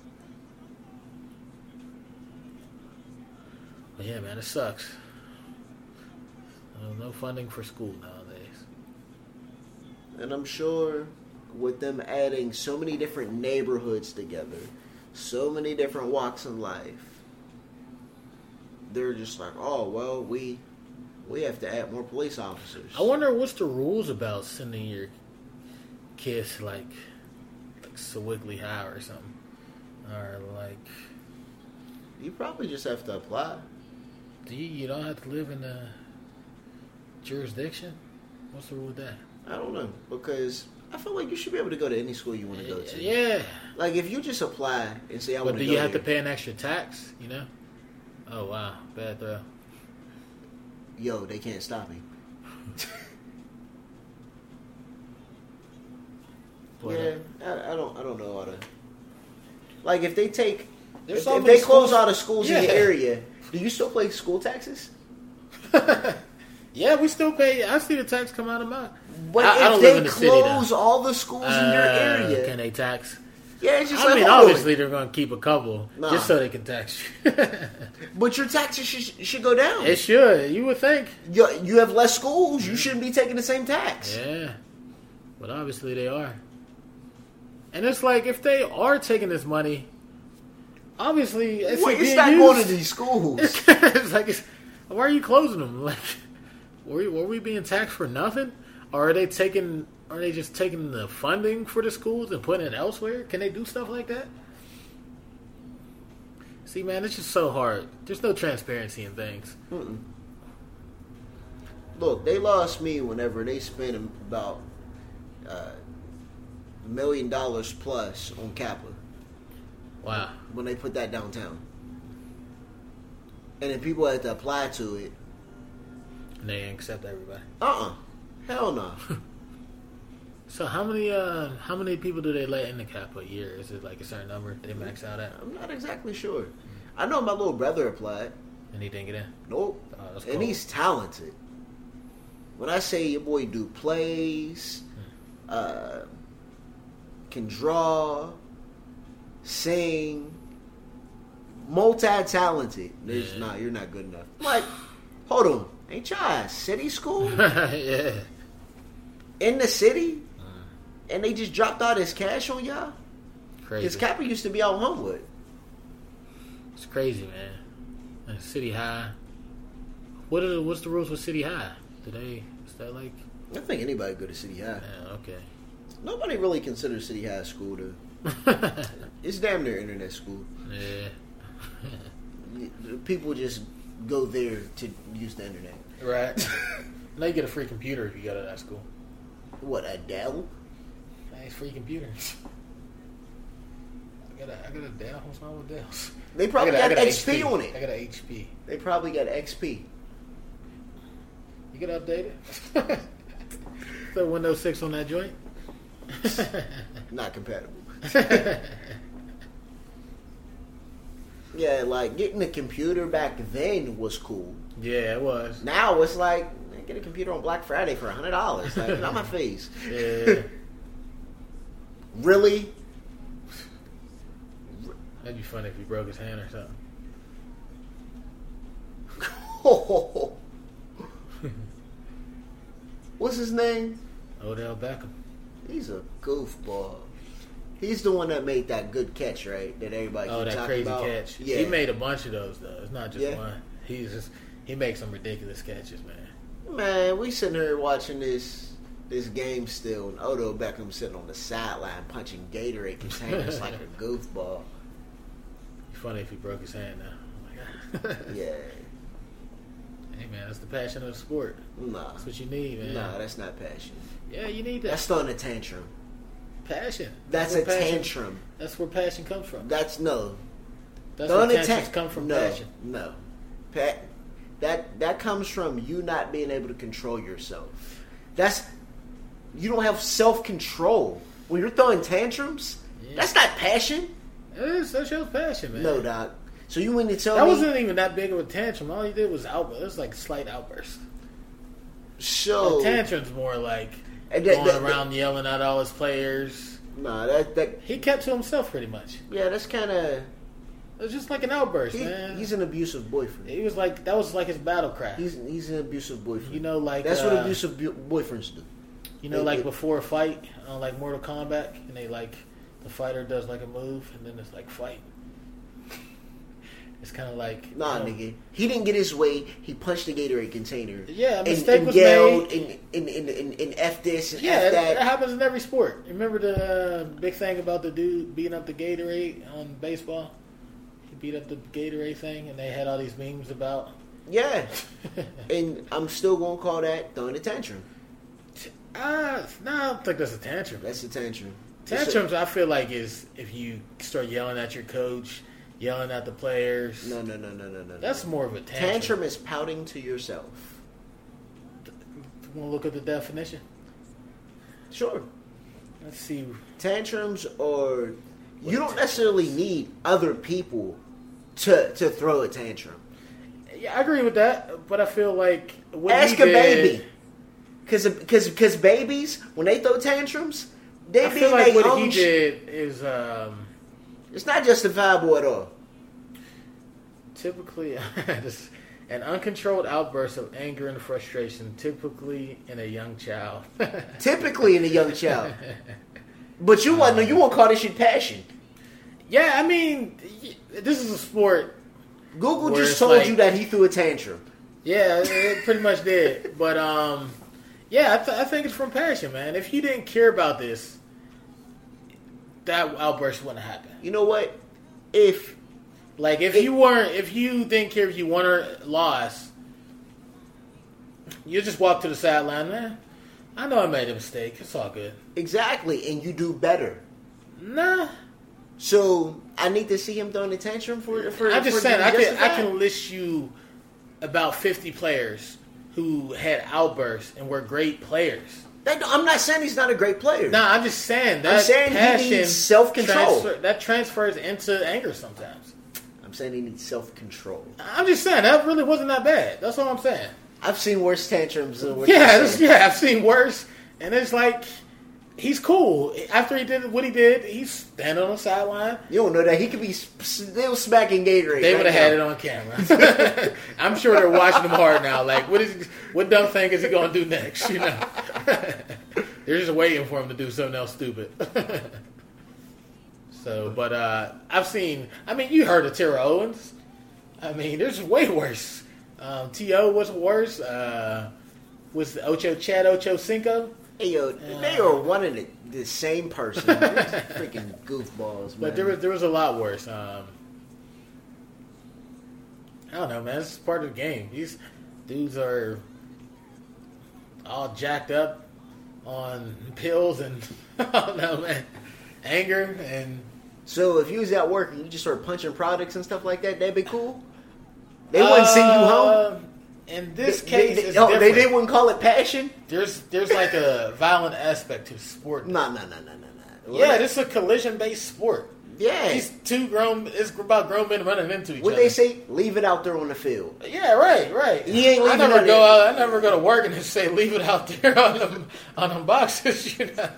But yeah, man, it sucks. No funding for school nowadays. And I'm sure with them adding so many different neighborhoods together, so many different walks in life, they're just like, oh, well, we we have to add more police officers. I wonder what's the rules about sending your kids to like, like Sewickley High or something. Or like... You probably just have to apply. Do you, you don't have to live in the jurisdiction? What's the rule with that? I don't know, because I feel like you should be able to go to any school you want to go to. Yeah. Like, if you just apply and say, I want to go But do you have here, to pay an extra tax, you know? Oh, wow. Bad throw. Yo, they can't stop me. yeah, I, I don't I don't know how to... Like, if they take... There's If, so if many they close schools- all the schools Yeah. in the area, do you still pay school taxes? Yeah, we still pay. I see the tax come out of mine. But I, if I don't they live in the city, close though. all the schools in your Uh, area, Can they tax? yeah, it's just I like, mean, hold on. obviously they're going to keep a couple Nah. just so they can tax you. But your taxes should, should go down. It should. You would think. You, you have less schools. You shouldn't be taking the same tax. Yeah, but obviously they are. And it's like if they are taking this money, obviously it's Well, being it's not used. going to these schools. It's like, it's, why are you closing them? Like, were we, were we being taxed for nothing, or are they taking? Are they just taking the funding for the schools and putting it elsewhere? Can they do stuff like that? See, man, it's just so hard. There's no transparency in things. Mm-mm. Look, they lost me whenever they spent about uh, a million dollars plus on Kappa. Wow. When they put that downtown. And then people had to apply to it. And they didn't accept everybody. Uh-uh. Hell no. So how many uh, how many people do they let in the cap a year? Is it like a certain number they max out at? I'm not exactly sure. I know my little brother applied. And he didn't get in? Nope. Oh, that's and cool. he's talented. When I say your boy do plays, uh, can draw, sing, multi-talented. There's Yeah. nah, you're not good enough. I'm like, hold on, ain't y'all a city school Yeah. in the city? And they just dropped all this cash on y'all? Crazy. His Kappa used to be out in Homewood. It's crazy, man. And City High. What are the, what's the rules with City High? Do they is that like? I think anybody go to City High. Yeah, okay. Nobody really considers City High school to. It's damn near internet school. Yeah. People just go there to use the internet. Right. Now you get a free computer if you go to that school. What, a Dell? Nice free computers. I got a I got a Dell. What's wrong with Dells? They probably I got, a- got, I got a X P, H P on it. I got an H P. They probably got X P. You can update it. Throw Windows six on that joint. Not compatible. Yeah, like getting a computer back then was cool. Yeah, it was. Now it's like, man, get a computer on Black Friday for a hundred dollars. Like, not my face. Yeah. Really? That'd be funny if he broke his hand or something. What's his name? Odell Beckham. He's a goofball. He's the one that made that good catch, right? That everybody Oh, keep that talking crazy about. catch. Yeah. He made a bunch of those though. It's not just Yeah. one. He's just he makes some ridiculous catches, man. Man, we sitting here watching this this game still, and Odell Beckham sitting on the sideline punching Gatorade containers like a goofball. Funny if he broke his hand now. Oh my God. Yeah. Hey man, that's the passion of the sport. Nah. That's what you need, man. Nah, that's not passion. Yeah, you need that. That's throwing a tantrum. passion. That's where a passion, tantrum. That's where passion comes from. That's no. That's where Throwing a tantrums tan- come from. no, Passion. No. Pa- that that comes from you not being able to control yourself. That's you don't have self control when you're throwing tantrums. Yeah. That's not passion. It is, that shows passion, man. No, doc. So you mean to tell That me wasn't even that big of a tantrum. All he did was outburst. It was like slight outburst. so A tantrum's more like And that- going that- around yelling at all his players. Nah, that that He kept to himself pretty much. yeah, that's kind of It was just like an outburst, he, man. he's an abusive boyfriend. He was like that was like his battle cry. He's he's an abusive boyfriend. You know, like that's uh, what abusive bu- boyfriends do. You know, They- like they- before a fight, uh, like Mortal Kombat, and they like the fighter does like a move, and then it's like fight. It's kind of like Nah, you know, nigga. He didn't get his way. He punched the Gatorade container. Yeah, a and, mistake and was yelled made. and, and, and, and, and F this and Yeah, F it, that. it happens in every sport. Remember the uh, big thing about the dude beating up the Gatorade on baseball? He beat up the Gatorade thing, and they had all these memes about. Yeah. And I'm still going to call that throwing a tantrum. Ah, no, I don't think that's a tantrum. That's a tantrum. Tantrums, I feel like, is if you start yelling at your coach, yelling at the players. No, no, no, no, no, no. That's no. more of a tantrum. Tantrum is pouting to yourself. Want to look at the definition? Sure. Let's see. Tantrums are... You don't necessarily need other people to to throw a tantrum. Yeah, I agree with that, but I feel like what Ask he a did, baby. Because because babies, when they throw tantrums, they I be feel like in their what own he sh- did is um, It's not justifiable at all. typically just an uncontrolled outburst of anger and frustration, typically in a young child. Typically in a young child. But you want no, you won't call this shit passion. Yeah, I mean, y- this is a sport. Google Where just it's told like- you that he threw a tantrum. Yeah, it, it pretty much did. But um, yeah, I, th- I think it's from passion, man. If you didn't care about this, that outburst wouldn't happen. You know what? If Like if It- you weren't, if you didn't care if you won or lost, you just walk to the sideline, man. I know I made a mistake. It's all good. exactly, and you do better. Nah, So I need to see him throwing a tantrum for. for I'm just for saying. being I can I justified? can list you about fifty players who had outbursts and were great players. That- I'm not saying he's not a great player. Nah, I'm just saying that I'm saying he passion needs self-control. transfer- that transfers into anger sometimes. I'm saying he needs self control. I'm just saying that really wasn't that bad. That's all I'm saying. I've seen worse tantrums than what Yeah, you're this, saying. yeah, I've seen worse, and it's like he's cool. After he did what he did, he's standing on the sideline. You don't know that he could be sp- still smacking Gatorade. They right would have had now. it on camera. I'm sure they're watching him hard now. Like, what is what dumb thing is he going to do next? You know, they're just waiting for him to do something else stupid. So, but uh, I've seen. I mean, you heard of Tara Owens. I mean, there's way worse. Um, T O was worse. Uh, was Ocho Chad Ocho Cinco? Hey, yo, they are one of the, the same person. They're freaking goofballs, man. But there was there was a lot worse. Um, I don't know, man. This is part of the game. These dudes are all jacked up on pills and I don't know, man. Anger and So if you was at work and you just started punching products and stuff like that, that'd be cool. They wouldn't send you home. Uh, In this They- case, they, it's oh, they, different. they wouldn't call it passion. There's there's like a violent aspect to sport. No, no, no, no, no, no. Yeah, this is a collision based sport. Yeah. These two grown, it's about grown men running into each What other. they say? Leave it out there on the field. Yeah, right, right. You ain't I leaving never it go in. out. I never go to work and just say leave it out there on them on them boxes. You know,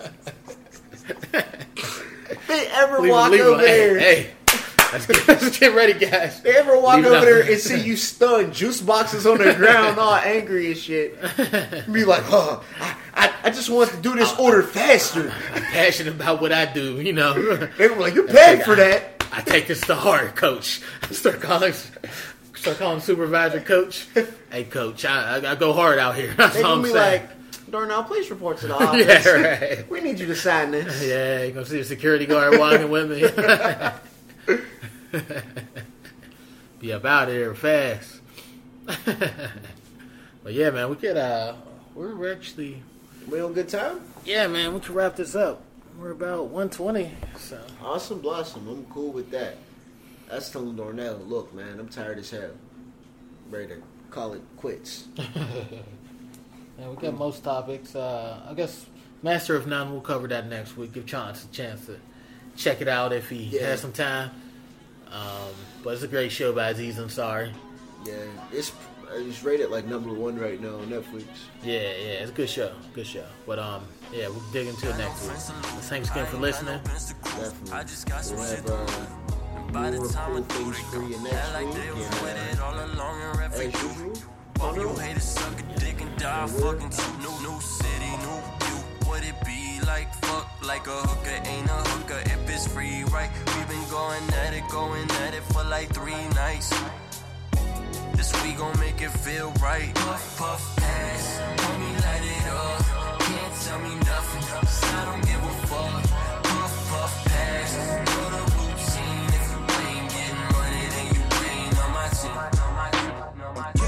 They ever leave, walk leave over it, there? Hey, hey let's, get, let's get ready, guys. They ever walk Leave it over out there there. and see you stunned juice boxes on the ground, all angry and shit? Be like, oh, I, I, I just want to do this order faster. I'm passionate about what I do. You know, They were like, you're paid for that. I take this to heart, coach. Start calling, start calling supervisor, coach. Hey, coach, I, I, I go hard out here. That's They all gonna I'm be saying. like, Darnell, please report to the office. Yeah, right. We need you to sign this. Yeah, you gonna see a security guard walking with me. Be up out of here fast. But yeah, man, we could. Uh, we're actually. We on good time? Yeah, man, we can wrap this up. We're about one twenty. So Awesome Blossom. I'm cool with that. That's telling Darnell, look, man, I'm tired as hell. Ready to call it quits. yeah, we got most topics. Uh, I guess Master of None. We'll cover that next week. Give Chance a chance to check it out if he Yeah. has some time. Um, but it's a great show by Aziz Ansari. Yeah, it's it's rated like number one right now on Netflix. Yeah, yeah, it's a good show. Good show. But um, yeah, we'll dig into it next week. Thanks again for listening. Definitely. We'll have uh, more cool things for you next week. And, uh, as usual, All you haters suck a dick and die fucking to new, new city, new view. What it be like? Fuck like a hooker, ain't a hooker if it's free, right? We been going at it, going at it for like three nights. This week gon' make it feel right. Puff, puff, pass, homie, light it up. Can't tell me nothing, 'cause I don't give a fuck. Puff, puff, pass, know the routine. If you ain't getting money, then you ain't on my team.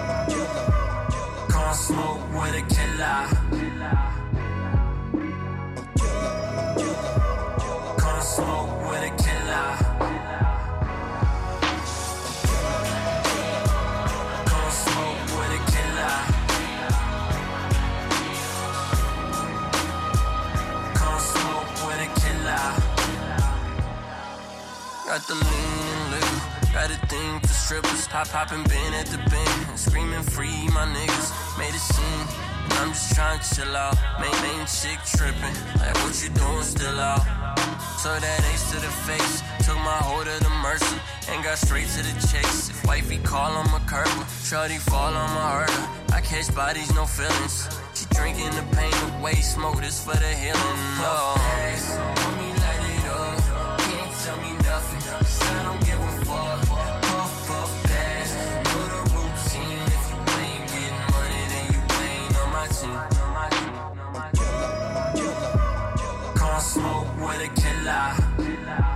Come smoke with a killer. Come smoke with a killer. Come smoke with a killer. Come smoke with a killer. Got the lean and liquor. Got a thing for strippers. Pop poppin' bin at the bin. Screaming free my niggas. Made a scene. And I'm just trying to chill out. Main main chick trippin'. Like what you doing still out? So that ace to the face. Took my hoe to the Mercy. And got straight to the chase. If wifey call, I'm a curber. Shorty fall, I'm a herder. I catch bodies, no feelings. She drinking the pain away. Smoke this for the healing. Oh. Homie, light it up. Can't tell me nothing. 'Cause I don't give a fuck. Puff, puff, pass. Know the routine. If you ain't getting money, then you ain't on my team. Come smoke with a killer.